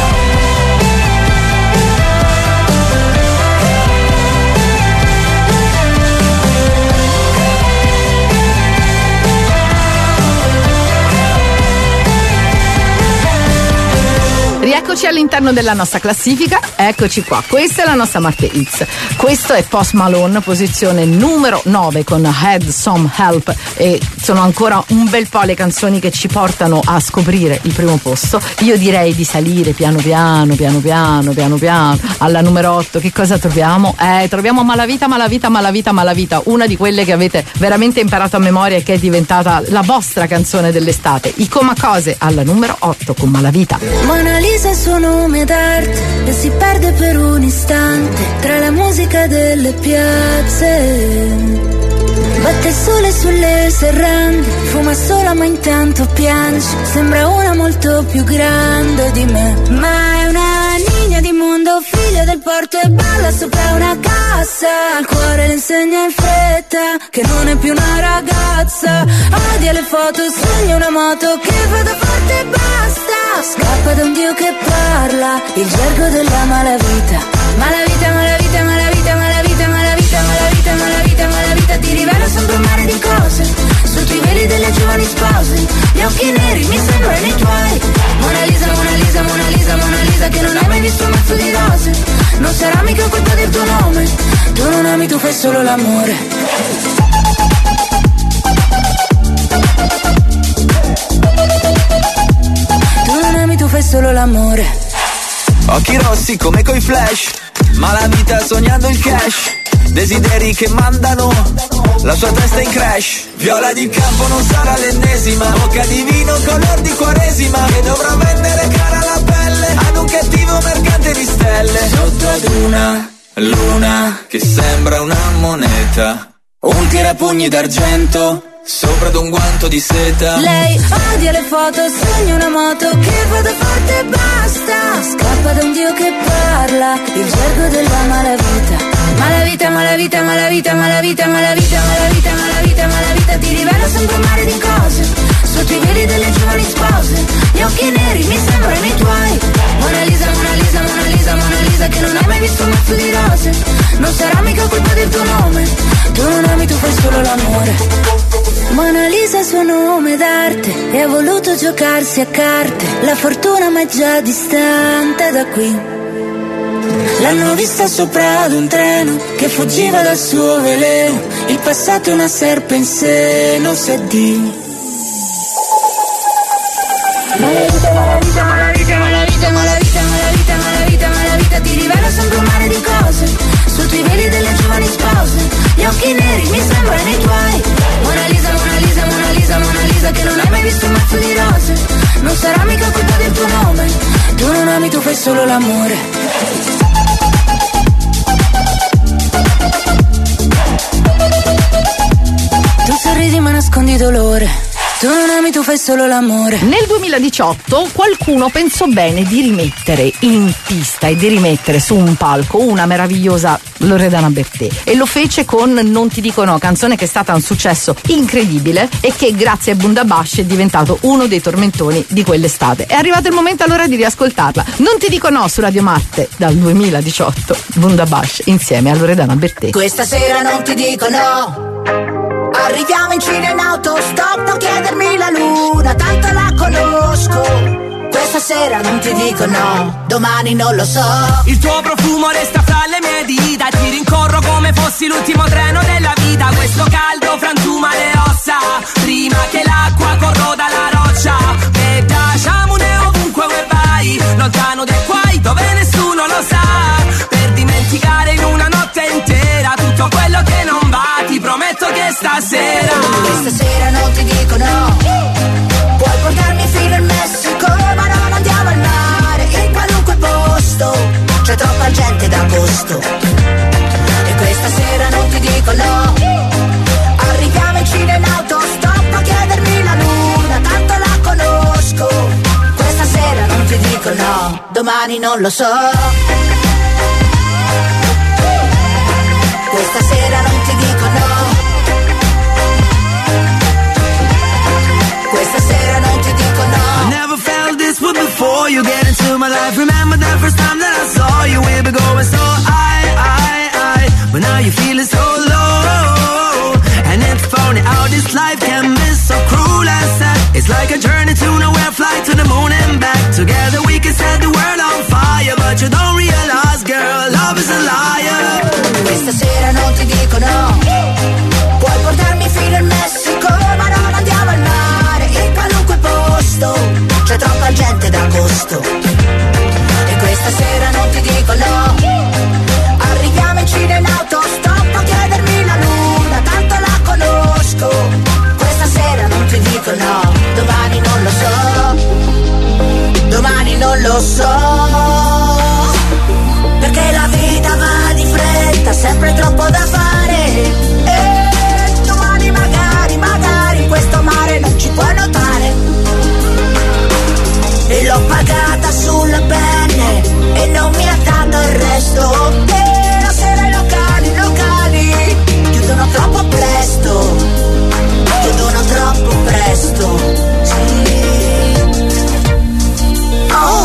Rieccoci all'interno della nostra classifica, eccoci qua, questa è la nostra Marte Hits, questo è Post Malone, posizione numero 9 con Had Some Help, e sono ancora un bel po' le canzoni che ci portano a scoprire il primo posto. Io direi di salire piano piano alla numero 8. Che cosa troviamo? Troviamo Malavita, una di quelle che avete veramente imparato a memoria e che è diventata la vostra canzone dell'estate. I Comacose alla numero 8 con Malavita. Mona Lisa è il suo nome d'arte e si perde per un istante tra la musica delle piazze. Batte il sole sulle serrande, fuma sola ma intanto piange. Sembra una molto più grande di me, ma è una niña di mondo, figlia del porto e balla sopra una cassa. Al cuore le insegna in fretta che non è più una ragazza. Odia le foto, sogna una moto che vada forte e basta. Scappa da un dio che parla il gergo della malavita. Malavita, ti rivela sempre un mare di cose sotto i veli delle giovani spose. Gli occhi neri mi sembrano i tuoi. Mona Lisa, che non hai mai visto un mazzo di rose. Non sarà mica colpa del tuo nome. Tu non ami, tu fai solo l'amore. Tu non ami, tu fai solo l'amore. Occhi rossi come coi flash, malavita sognando il cash. Desideri che mandano la sua testa in crash. Viola di campo non sarà l'ennesima, bocca di vino color di quaresima, che dovrà vendere cara la pelle ad un cattivo mercante di stelle. Sotto ad una luna che sembra una moneta, un tirapugni d'argento sopra ad un guanto di seta. Lei odia le foto, sogna una moto che vada forte e basta. Scappa da un dio che parla il gergo della malavita. Malavita, ti rivela sempre un mare di cose sotto i veli delle giovani spose. Gli occhi neri mi sembrano i tuoi. Mona Lisa, che non hai mai visto un mazzo di rose. Non sarà mica colpa del tuo nome. Tu non ami, tu fai solo l'amore. Mona Lisa è il suo nome d'arte e ha voluto giocarsi a carte. La fortuna ma è già distante da qui. L'hanno vista sopra ad un treno che fuggiva dal suo veleno. Il passato è una serpe in seno, se di Malavita, ti rivela sempre un mare di cose sotto i veli delle giovani spose. Gli occhi neri mi sembrano i tuoi. Mona Lisa, che non hai mai visto un mazzo di rose. Non sarà mica colpa del tuo nome. Tu non ami, tu fai solo l'amore. Tu sorridi ma nascondi dolore. Tu non ami, tu fai solo l'amore. Nel 2018 qualcuno pensò bene di rimettere in pista e di rimettere su un palco una meravigliosa Loredana Bertè, e lo fece con Non ti dico no, canzone che è stata un successo incredibile e che grazie a Bundabash è diventato uno dei tormentoni di quell'estate. È arrivato il momento allora di riascoltarla. Non ti dico no su Radio Marte dal 2018, Bundabash insieme a Loredana Bertè. Questa sera non ti dico no. Arriviamo in Cina in autostop, non chiedermi la luna, tanto la conosco. Questa sera non ti dico no, domani non lo so. Il tuo profumo resta fra le mie dita, ti rincorro come fossi l'ultimo treno della vita. Questo caldo frantuma le ossa, prima che l'acqua corroda la roccia. E piacciamone ovunque vai, lontano dai guai dove nessuno lo sa. Per dimenticare in una notte intera tutto quello che non va, ti prometto che stasera non ti dico no. Puoi portarmi fino al Messico, ma non andiamo al mare. In qualunque posto c'è troppa gente d'agosto. E questa sera non ti dico no. domani non lo so. Questa sera non ti dico no. Questa sera non ti dico no. I never felt this way before you get into my life. Remember the first time that I saw you, we were going so high, but now you're feeling so low. And it's funny how this life can be so cruel and sad. It's like a journey to nowhere, fly to the moon and back. Together we can set the world on fire, but you don't realize, girl, love is a liar. Questa sera non ti dico no. Puoi portarmi fino al Messico, ma non andiamo al mare. In qualunque posto c'è troppa gente d'agosto. E questa sera non ti dico no. Arriviamo in Cina in autostop, a chiedermi la luna, tanto la conosco. Questa sera non ti dico no. Domani non lo so. Domani non lo so. Perché la vita va di fretta, sempre troppo da fare. E domani magari questo mare non ci puoi notare. E l'ho pagata sulla pelle e non mi ha dato il resto. E la sera i locali chiudono troppo presto. Chiudono troppo presto. Sì. Oh.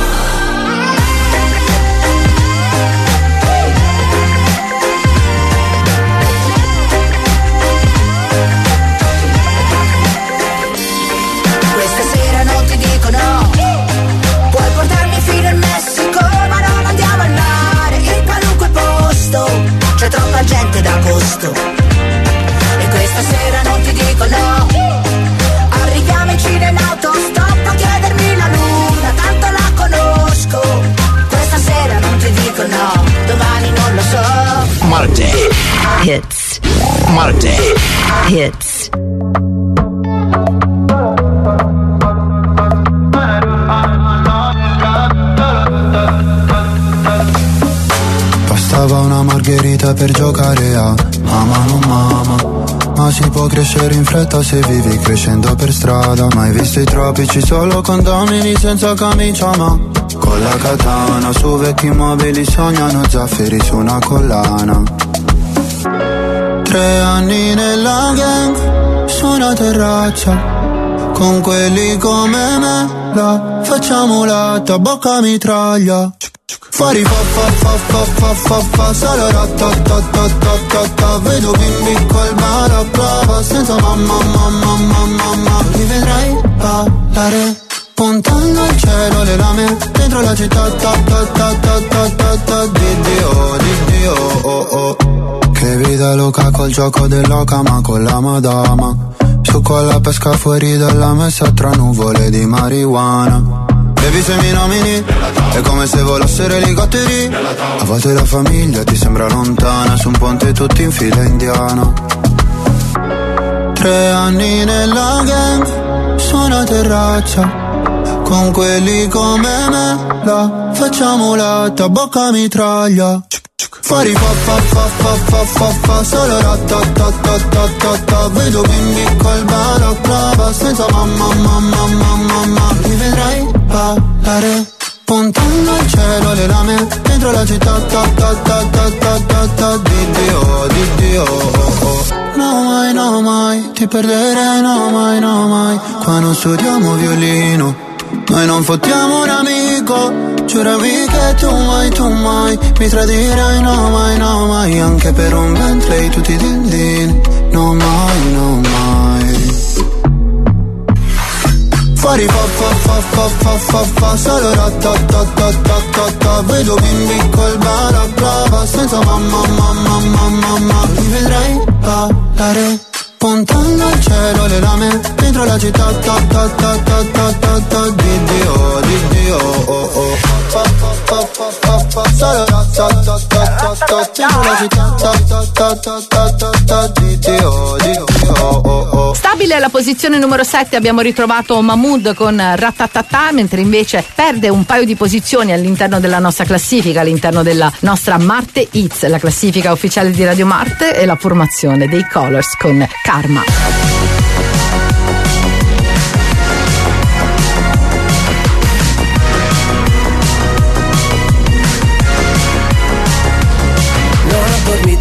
No, puoi portarmi fino al Messico, ma non andiamo al mare. In qualunque posto c'è troppa gente d'agosto. E questa sera non ti dico no. Arriviamo in Cina in autostop, a chiedermi la luna, tanto la conosco. Questa sera non ti dico no. Domani non lo so. Marte Hits. Marte Hits. Bastava una margherita per giocare a mamma non mamma. Ma si può crescere in fretta se vivi crescendo per strada. Mai visto i tropici solo condomini senza camicia, ma con la katana su vecchi mobili sognano zaffiri su una collana. 3 anni nella gang su una terrazza, con quelli come me la facciamo latta, bocca mitraglia. Fuori fa solo ratatatatatata. Vedo bimbi col balaclava senza mamma. Li vedrai ballare puntando al cielo le lame dentro la città. Dio, oh. Che vita loca col gioco dell'oca ma con la madama. Su con la pesca fuori dalla messa tra nuvole di marijuana. Baby se mi nomini è come se volassero elicotteri. A volte la famiglia ti sembra lontana, su un ponte tutti in fila indiana. 3 anni nella gang su una terrazza, con quelli come me la facciamo latta, bocca mitraglia. Fuori fa solo ratatatatatata. Vedo bimbi col balaclava senza mamma. Li vedrai ballare puntando al cielo le lame dentro la città. Dio, oh. No mai, ti perderei, no mai. Qua non studiamo violino, noi non fottiamo un amico. Giurami che tu mai mi tradirai, no mai. Anche per un Bentley tutti dindini, no mai. Fuori fa solo ratatatatatata. Vedo bimbi col balaclava senza mamma. Li vedrai ballare puntando al cielo le lame dentro la città. Dio, oh. Solo dentro la città. Dio, oh. Stabile alla posizione numero 7 abbiamo ritrovato Mahmood con Ratatata, mentre invece perde un paio di posizioni all'interno della nostra classifica, all'interno della nostra Marte Hits, la classifica ufficiale di Radio Marte, e la formazione dei Colors con Karma.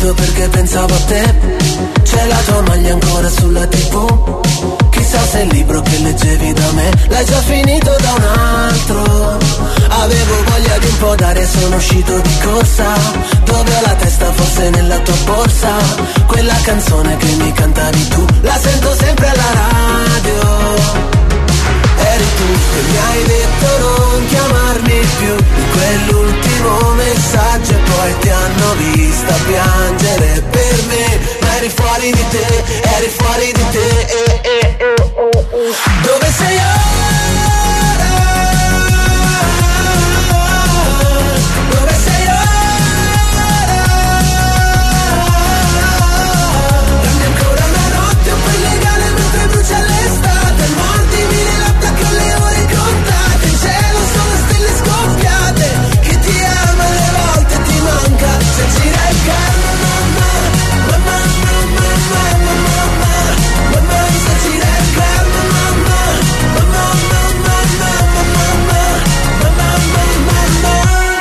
scritto perché pensavo a te. C'è la tua maglia ancora sulla TV. Chissà se il libro che leggevi da me l'hai già finito da un altro. Avevo voglia di un po' d'aria, sono uscito di corsa. Dove ho la testa, forse nella tua borsa. Quella canzone che mi cantavi tu, la sento sempre alla radio. Eri tu che mi hai detto non chiamarmi più, di quell'ultimo messaggio e poi ti hanno vista piangere per me. Ma eri fuori di te, eri fuori di te. Dove sei ora? Dove sei ora? Dammi ancora una notte un po' illegale mentre brucia l'estate. Mordimi le labbra con le ore contate. In cielo sono stelle scoppiate. Chi ti ama alle volte ti manca. Se gira il carro mamma, mamma, mamma, mamma, mamma, mamma, se gira il carro mamma, mamma, mamma, mamma, mamma, mamma, mamma.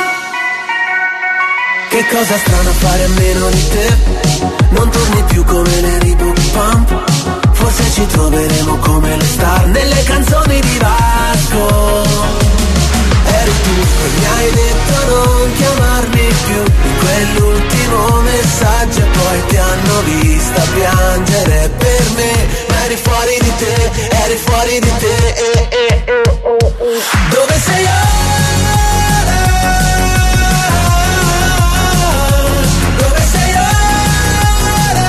Che cosa strana fare a meno di te. Non torni più come neri book pump. Forse ci troveremo come le star nelle canzoni di Vasco. Eri tu che mi hai detto non chiamarmi più, di quell'ultimo messaggio e poi ti hanno vista piangere per me. Ma eri fuori di te, eri fuori di te. Dove sei ora? Dove sei ora?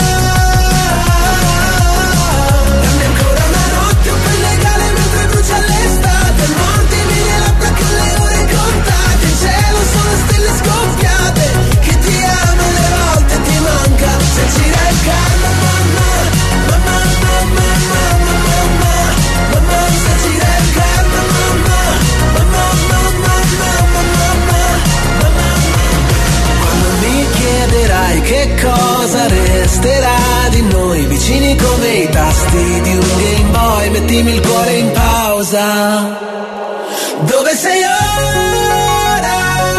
Dammi ancora una notte un po' illegale mentre brucia l'estate. Mordimi le labbra con le ore contate. In cielo sono stelle scoppiate. Chi ti ama alle volte ti manca. Se gira il carro mamma, mamma, mamma, mamma, mamma, mamma, se gira il carro mamma, mamma, mamma, mamma, mamma, mamma. Quando mi chiederai che cosa resterà di noi, vicini come i tasti di un Game Boy, mettimi il cuore in pausa. Dove sei ora?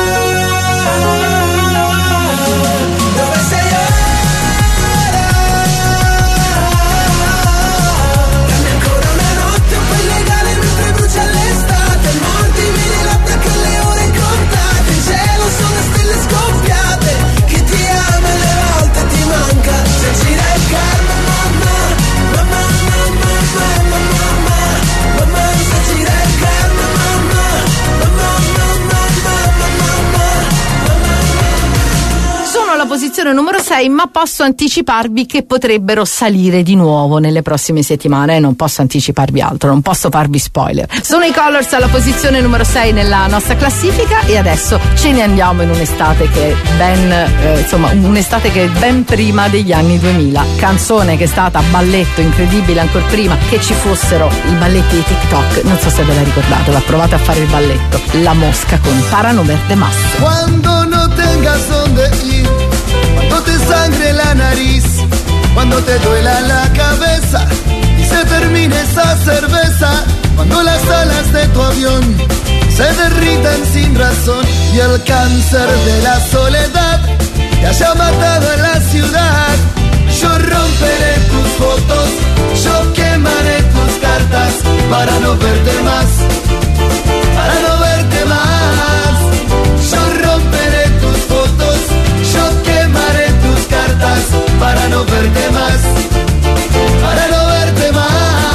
Dove sei ora? Dammi ancora una notte un po' illegale mentre brucia l'estate. Mordimi le labbra con le ore contate. In cielo sono stelle scoppiate. Chi ti ama alle volte ti manca. Se gira il carro mamma, mamma, mamma, mamma, mamma, mamma, se gira il carro mamma, mamma, mamma, mamma, mamma. Sono alla posizione numero 6, ma posso anticiparvi che potrebbero salire di nuovo nelle prossime settimane. Non posso anticiparvi altro, non posso farvi spoiler. Sono i Colors alla posizione numero 6 nella nostra classifica e adesso ce ne andiamo in un'estate che è ben un'estate che è ben prima degli anni 2000. Canzone che è stata balletto incredibile ancora prima che ci fossero i balletti di TikTok. Non so se ve la ricordate, la provate a fare il balletto. La Mosca con Parano Verde Más. Cuando no tengas donde ir, cuando te sangre la nariz, cuando te duela la cabeza y se termine esa cerveza, cuando las alas de tu avión se derritan sin razón y el cáncer de la soledad te haya matado en la ciudad. Yo romperé tus fotos, yo quemaré tus cartas para no verte más, para no verte más. Yo romperé tus fotos, yo quemaré tus cartas para no verte más, para no verte más.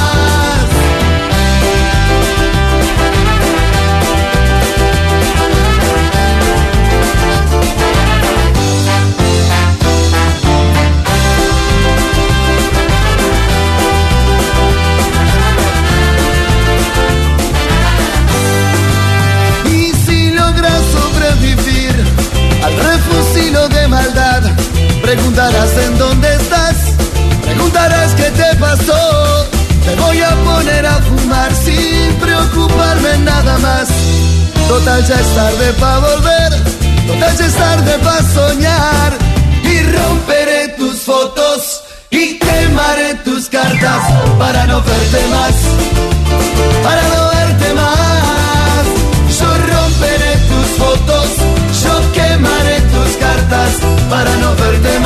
Preguntarás en dónde estás, preguntarás qué te pasó. Te voy a poner a fumar sin preocuparme nada más. Total ya es tarde pa' volver, total ya es tarde pa' soñar. Y romperé tus fotos y quemaré tus cartas para no verte más, para no verte más. Yo romperé tus fotos, yo quemaré tus cartas para no verte más.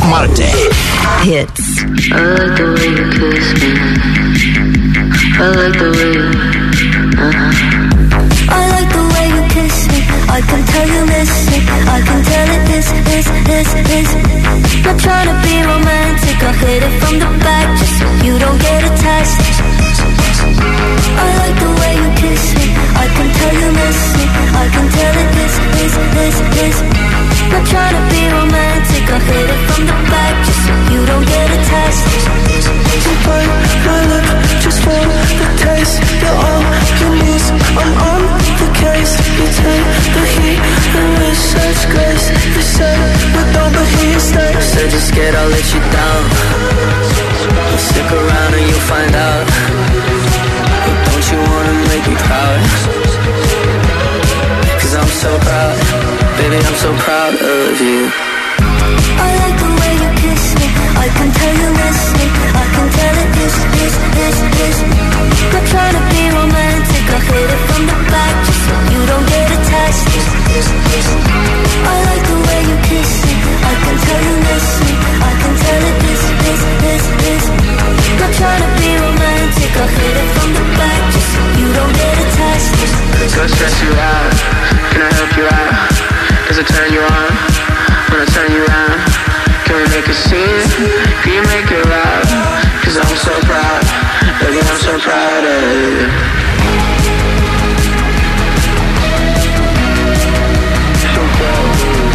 Marte Hits. I like the way you kiss me. I like the way you I like the way you kiss me. I can tell you miss me. I can tell it is. Not trying to be romantic. I hit it from the back just so you don't get attached. I like the way you kiss me. I can tell you miss me. I can tell it is. Not trying to be romantic. I hit it from the back just so you don't get attached. You bite my lip just for the taste. You're all you need. I'm on the case. You take the heat and with such grace. You say we don't, but here stay. Said you're scared I'll let you down. Stick around and you'll find out. But don't you wanna make me proud? Cause I'm so proud. Baby, I'm so proud of you. I like the way you kiss me. I can tell you miss me. I can tell it is. Not trying to be romantic. I hit it from the back just so you don't get attached. I like the way you kiss me. I can tell you miss me. I can tell it is. Not trying to be romantic. I hit it from the back just so you don't get attached. Go stress you out. Can I help you out? Does it turn you on? When I turn you around, can we make a scene? Can you make it loud? Cause I'm so proud, baby, I'm so proud of you. So proud of you.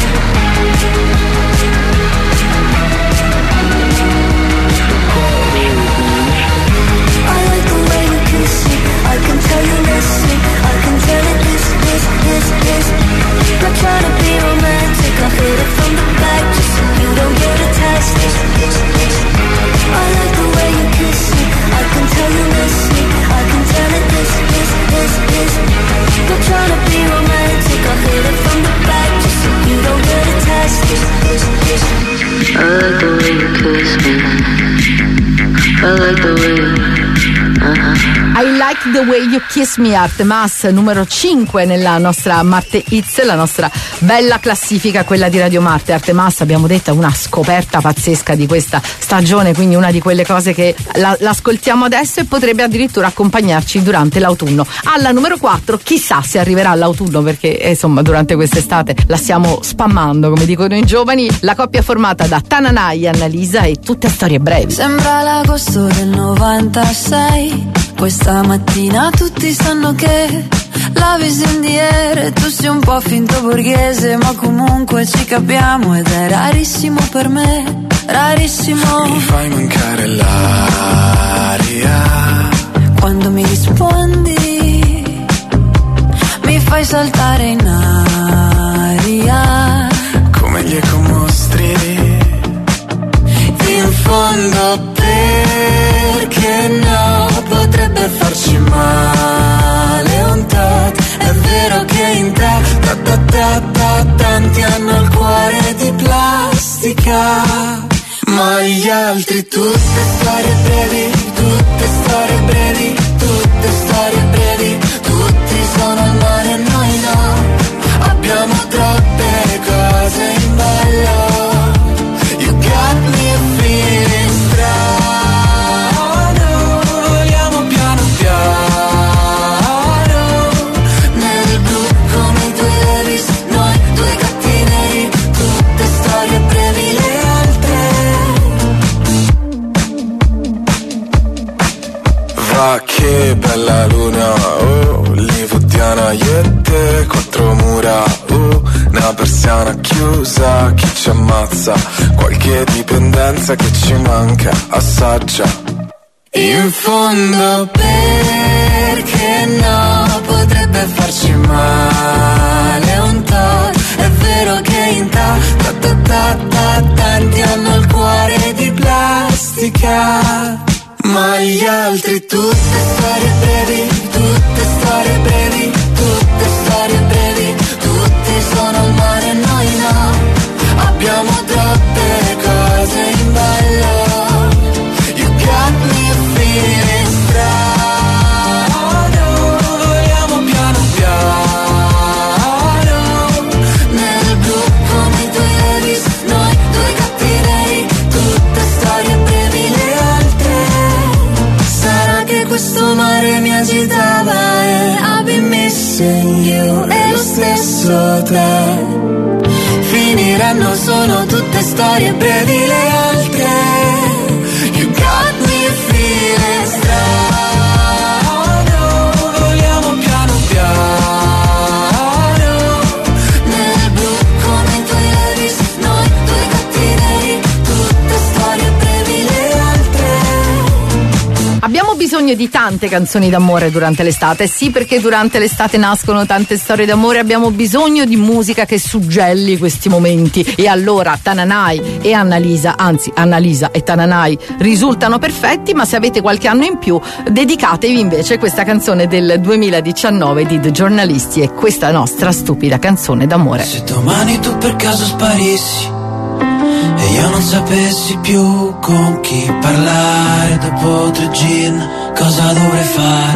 I like the way you kiss me. I can tell you miss me. I can tell it is. Not trying to be romantic. I hit it from the back just so you don't get attached. I like the way you kiss me. I can tell you miss me. I can tell it is. Not trying to be romantic. I hit it from the back just so you don't get attached. I like the way you kiss me. I like the way you I Like the Way You Kiss Me, Artemas, numero 5 nella nostra Marte Hits, la nostra bella classifica, quella di Radio Marte. Artemas, abbiamo detto, è una scoperta pazzesca di questa stagione, quindi una di quelle cose che l'ascoltiamo adesso e potrebbe addirittura accompagnarci durante l'autunno. Alla numero 4, chissà se arriverà l'autunno, perché insomma durante quest'estate la stiamo spammando, come dicono i giovani, la coppia formata da Tananai, Annalisa e Tutte storie brevi. Sembra l'agosto del 96. Questa mattina tutti sanno che la visione di ieri, tu sei un po' finto borghese, ma comunque ci capiamo ed è rarissimo per me, rarissimo. Mi fai mancare l'aria quando mi rispondi, mi fai saltare in aria come gli ecomostri. In fondo perché no, potrebbe farci male un tot. È vero che in te tanti hanno il cuore di plastica, ma gli altri tutte storie brevi, tutte storie brevi, tutte storie brevi. Tutti sono al mare e noi no, abbiamo troppe cose in ballo. You got me feeling strano, vogliamo piano piano, nel blu come i due Levis, noi due gatti neri, tutte storie brevi le altre. Va che bella luna, oh, hollywoodiana, io e te, quattro mura, una persiana chiusa, chi ci ammazza, qualche dipendenza che ci manca, assaggia. In fondo perché no, potrebbe farci male un tot. È vero che in tanti hanno il cuore di plastica, ma gli altri tutte storie brevi, tutte storie brevi, tutte storie brevi. Tutti sono al mare e noi no, abbiamo troppe cose in ballo. You got me feeling strano, vogliamo piano piano, nel blu come i due Levis, noi due gatti missing you e lo stesso te. Finiranno solo tutte storie brevi le altre. You got me feeling strano. Vogliamo piano piano nel blu come i tuoi Levi's, noi due gatti neri, tutte storie brevi le altre. Abbiamo bisogno di tante canzoni d'amore durante l'estate, sì, perché durante l'estate nascono tante storie d'amore, abbiamo bisogno di musica che suggelli questi momenti e allora Tananai e Annalisa, anzi Annalisa e Tananai risultano perfetti, ma se avete qualche anno in più dedicatevi invece questa canzone del 2019 di The Giornalisti e questa nostra stupida canzone d'amore. Se domani tu per caso sparissi e io non sapessi più con chi parlare, dopo 3 gin cosa dovrei fare?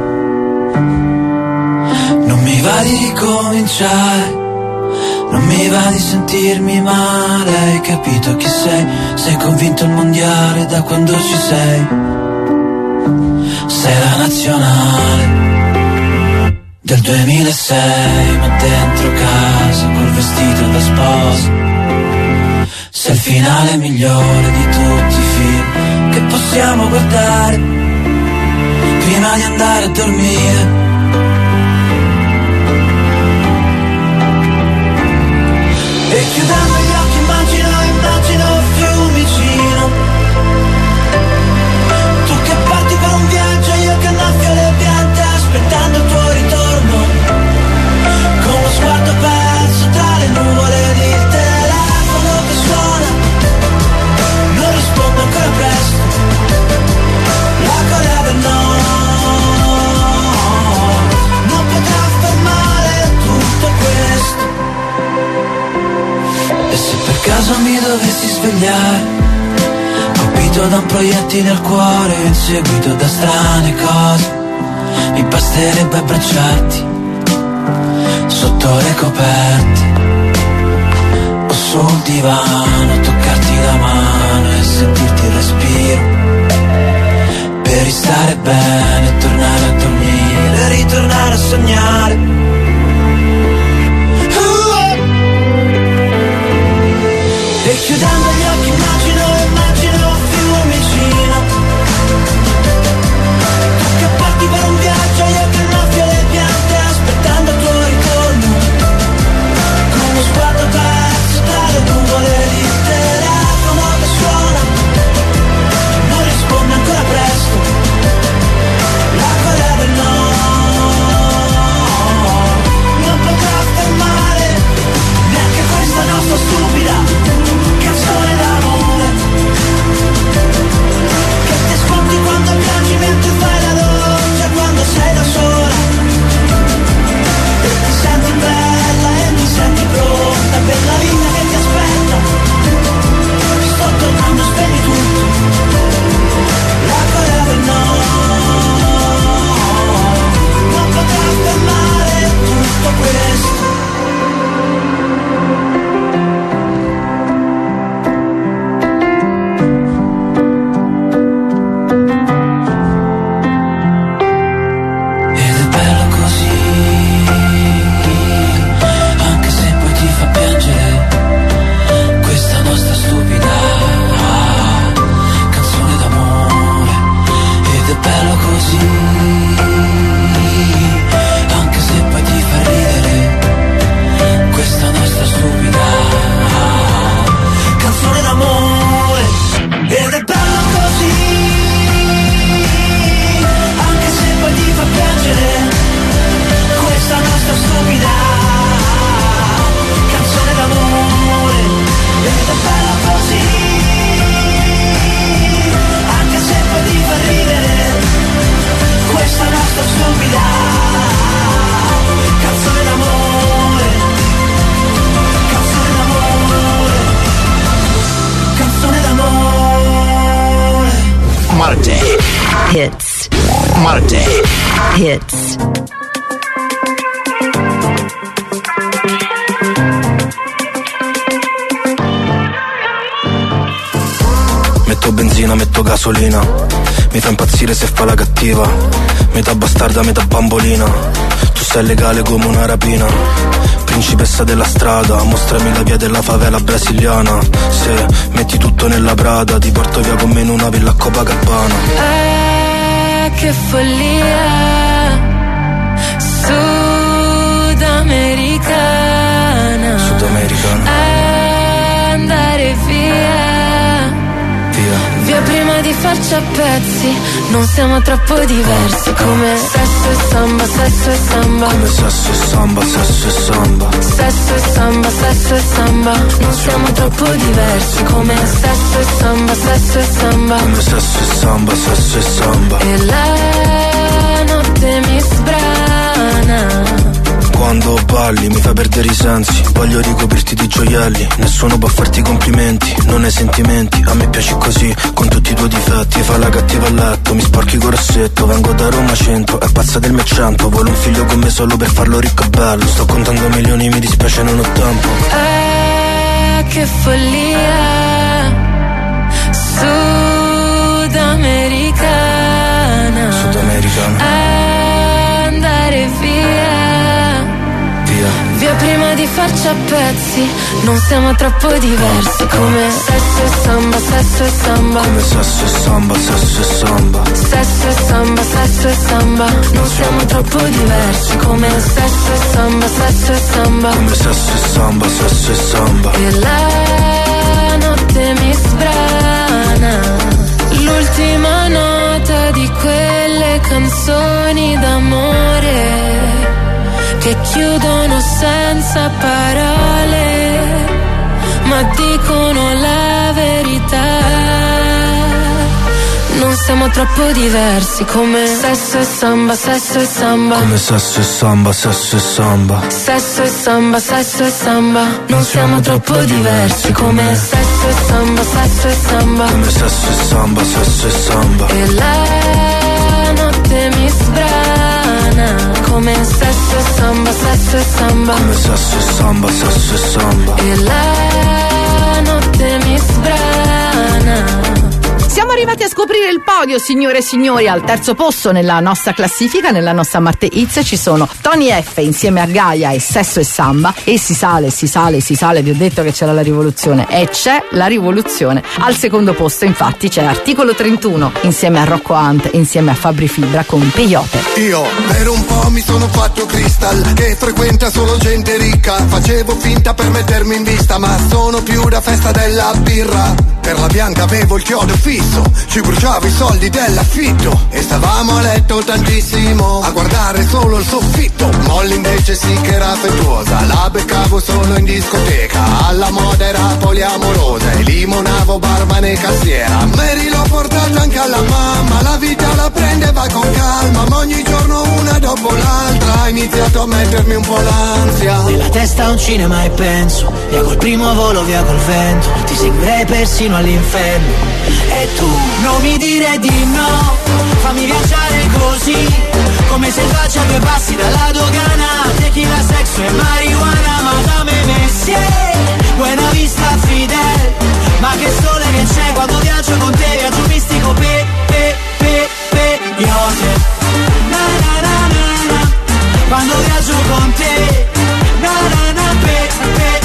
Non mi va di ricominciare, non mi va di sentirmi male. Hai capito chi sei? Sei convinto il mondiale da quando ci sei. Sei la nazionale del 2006, ma dentro casa col vestito da sposa. Sei il finale migliore di tutti i film che possiamo guardare prima di andare a dormire. E chiudendo gli occhi immagino Fiumicino. Tu che parti per un viaggio, io che annaffio le piante aspettando il tuo ritorno. Con lo sguardo perso tra le nuvole ed il telefono che suona. Non rispondo ancora presto. La Corea del Nord non potrà fermare tutto questo. E se per caso mi dovessi svegliare, colpito da un proiettile al cuore, inseguito da strane cose, mi basterebbe abbracciarti sotto le coperte o sul divano, toccarti la mano e sentirti il respiro, per ristare bene e tornare a dormire, ritornare a sognare. E chiudendo gli occhi immagino Fiumicino. Tu che parti per un viaggio, io che annaffio le piante aspettando il tuo ritorno. Con lo sguardo perso tra le nuvole ed il telefono che suona. Non risponde ancora presto. La Corea del Nord non potrà fermare neanche questa nostra stupida canzone d'amore, che ti ascolti quando piangi mentre fai la doccia, quando sei da sola e ti senti bella e ti senti pronta per la vita che ti aspetta. Ti sto tornando, spegni tutto. La Corea del Nord non potrà fermare tutto questo. Marte Hits. Marte Hits. Metto benzina, metto gasolina, mi fa impazzire se fa la cattiva. metà bastarda, metà bambolina. Tu sei legale come una rapina, principessa della strada, mostrami la via della favela brasiliana. Se metti tutto nella Prada, ti porto via con me in una villa a Copacabana. Che follia sudamericana, andare via prima di farci a pezzi. Non siamo troppo diversi, come sesso e samba, sesso e samba, come sesso e samba, sesso e samba, sesso e samba, sesso e samba. Non siamo troppo diversi, come sesso e samba, sesso e samba, come sesso e samba, sesso e samba. E la notte mi sbrana. Quando balli mi fai perdere i sensi, voglio ricoprirti di gioielli, nessuno può farti complimenti, non hai sentimenti, a me piaci così, con tutti i tuoi difetti, fa la cattiva a letto, mi sporchi col rossetto, vengo da Roma centro, è pazza del Mecento, vuole un figlio con me solo per farlo ricco e bello, sto contando milioni, mi dispiace non ho tempo. Che follia sudamericana, andare via prima di farci a pezzi. Non siamo troppo diversi, come sesso e samba, sesso e samba, come sesso e samba, sesso e samba, sesso e samba, sesso e samba. Non siamo troppo diversi, come sesso e samba, sesso e samba, come sesso e samba, sesso e samba. E la notte mi sbrana. L'ultima nota di quelle canzoni d'amore che chiudono senza parole, ma dicono la verità. Non siamo troppo diversi, come sesso e samba, sesso e samba, come sesso e samba, sesso e samba, sesso e samba, sesso e samba. Non siamo troppo diversi, come sesso e samba, sesso e samba, come sesso e samba, sesso e samba. E la notte mi sbrana, come sesso e samba, sesso e samba, come sesso e samba, sesso e samba. E la notte mi sbrana. Siamo arrivati a scoprire il podio, signore e signori. Al terzo posto nella nostra classifica, nella nostra Marte Hits, ci sono Tony F insieme a Gaia e Sesso e Samba. E si sale, si sale, si sale. Vi ho detto che c'era la rivoluzione, e c'è la rivoluzione. Al secondo posto infatti c'è Articolo 31 insieme a Rocco Hunt, insieme a Fabri Fibra con Peyote. Io per un po' mi sono fatto Crystal, che frequenta solo gente ricca. Facevo finta per mettermi in vista, ma sono più da festa della birra. Per la bianca avevo il chiodo fisso, ci bruciavo i soldi dell'affitto e stavamo a letto tantissimo a guardare solo il soffitto. Molly invece sì che era affettuosa, la beccavo solo in discoteca, alla moda era poliamorosa e limonavo barman e cassiera. Mary l'ho portata anche alla mamma, la vita la prendeva con calma, ma ogni giorno una dopo l'altra ha iniziato a mettermi un po' l'ansia. Nella testa un cinema e penso, via col primo volo, via col vento, ti seguirei persino all'inferno. E tu non mi dire di no, fammi viaggiare così, come se faccia due passi dalla dogana. Tequila, sesso e marijuana, Madame Messier, Buena Vista Fidel. Ma che sole che c'è quando viaggio con te, viaggio mistico, Peyote. Na na na na na, quando viaggio con te, na na na, Peyote.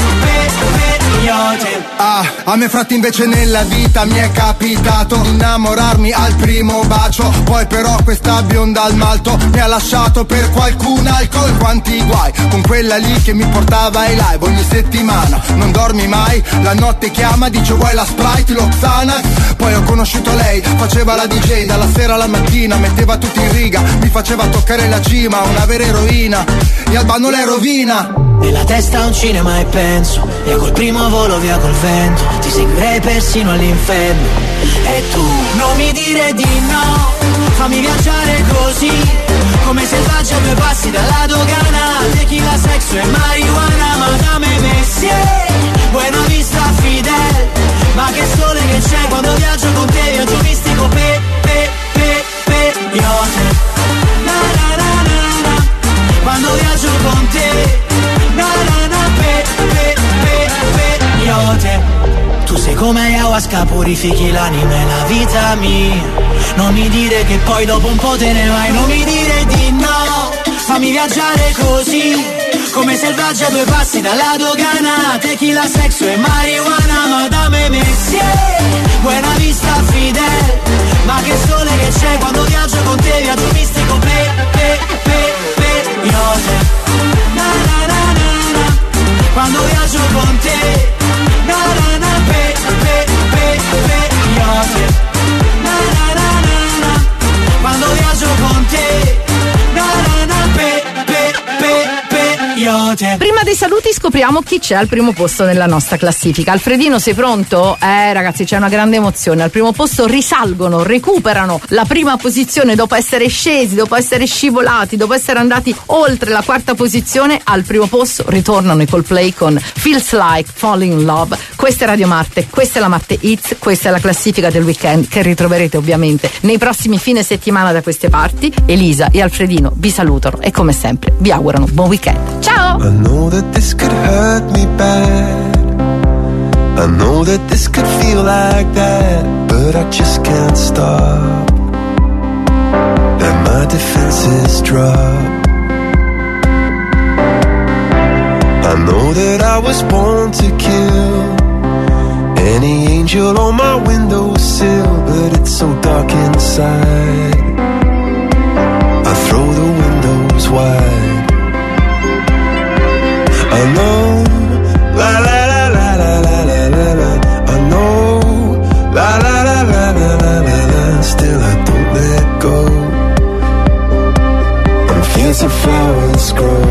A me fratti invece nella vita mi è capitato di innamorarmi al primo bacio, poi però questa bionda al malto mi ha lasciato per qualcun alcol. Quanti guai con quella lì che mi portava ai live ogni settimana. Non dormi mai, la notte chiama, dice vuoi la Sprite, lo Xanax. Poi ho conosciuto lei, faceva la DJ dalla sera alla mattina, metteva tutti in riga, mi faceva toccare la cima, una vera eroina, e Albano le rovina. Nella testa un cinema e penso, via col primo volo, via col vento, ti seguirei persino all'inferno. E tu non mi dire di no, fammi viaggiare così, come se faccia due passi dalla dogana. Tequila, sesso e marijuana, Madame Messier, Buena Vista Fidel. Ma che sole che c'è quando viaggio con te, viaggio mistico, Peyote. Na na na na na, quando viaggio con te, na na na, Peyote. Tu sei come Yawa ayahuasca purifichi l'anima e la vita mia. Non mi dire che poi dopo un po' te ne vai, non mi dire di no. Fammi viaggiare così, come selvaggia a due passi dalla dogana. Tequila, sexo e marijuana, Madame Messier, buena vista Fidel. Ma che sole che c'è quando viaggio con te, viaggio mistico, iote. Na na na na na, quando viaggio con te, na na na, iote. Na na na na na, quando viaggio con te, na na na, iote. Prima dei saluti scopriamo chi c'è al primo posto nella nostra classifica. Alfredino, sei pronto? Ragazzi, c'è una grande emozione. Al primo posto risalgono, recuperano la prima posizione dopo essere scesi, dopo essere scivolati, dopo essere andati oltre la quarta posizione. Al primo posto ritornano i Coldplay con Feels Like Falling in Love. Questa è Radio Marte, questa è la Marte Hits, questa è la classifica del weekend che ritroverete ovviamente nei prossimi fine settimana da queste parti. Elisa e Alfredino vi salutano e come sempre vi augurano buon weekend. Ciao! I know that this could hurt me bad. I know that this could feel like that, but I just can't stop. And my defenses drop. I know that I was born to kill any angel on my windowsill, but it's so dark inside. I throw the windows wide. I know, la la la la la la la la la. I know, la la la la la la la la. Still I don't let go. And fields of flowers grow.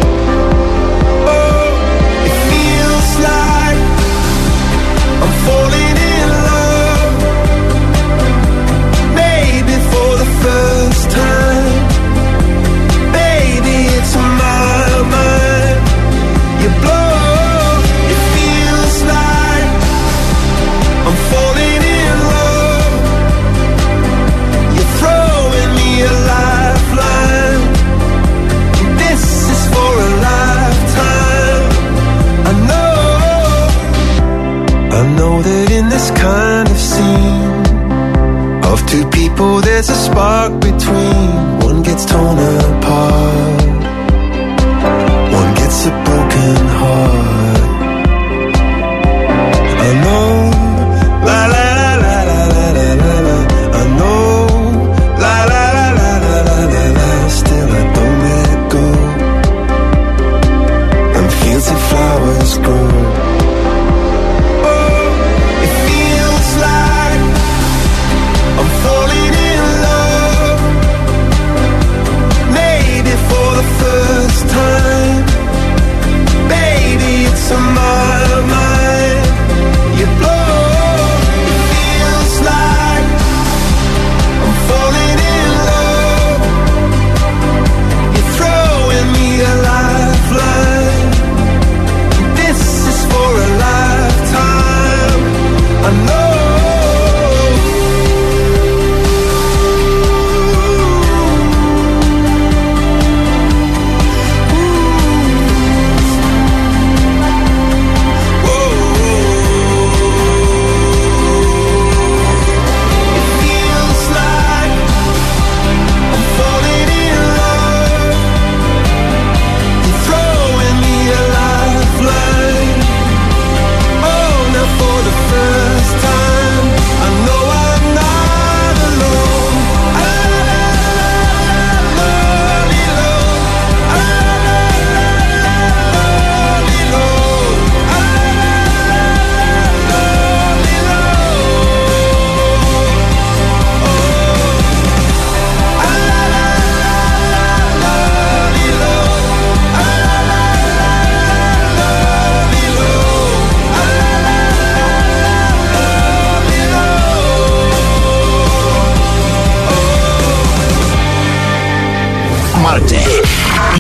Oh, it feels like I'm falling in love. Maybe for the first time. Baby, it's my mind. You blow, it feels like I'm falling in love. You're throwing me a lifeline. This is for a lifetime. I know that in this kind of scene of two people there's a spark between. One gets torn apart, one gets apart.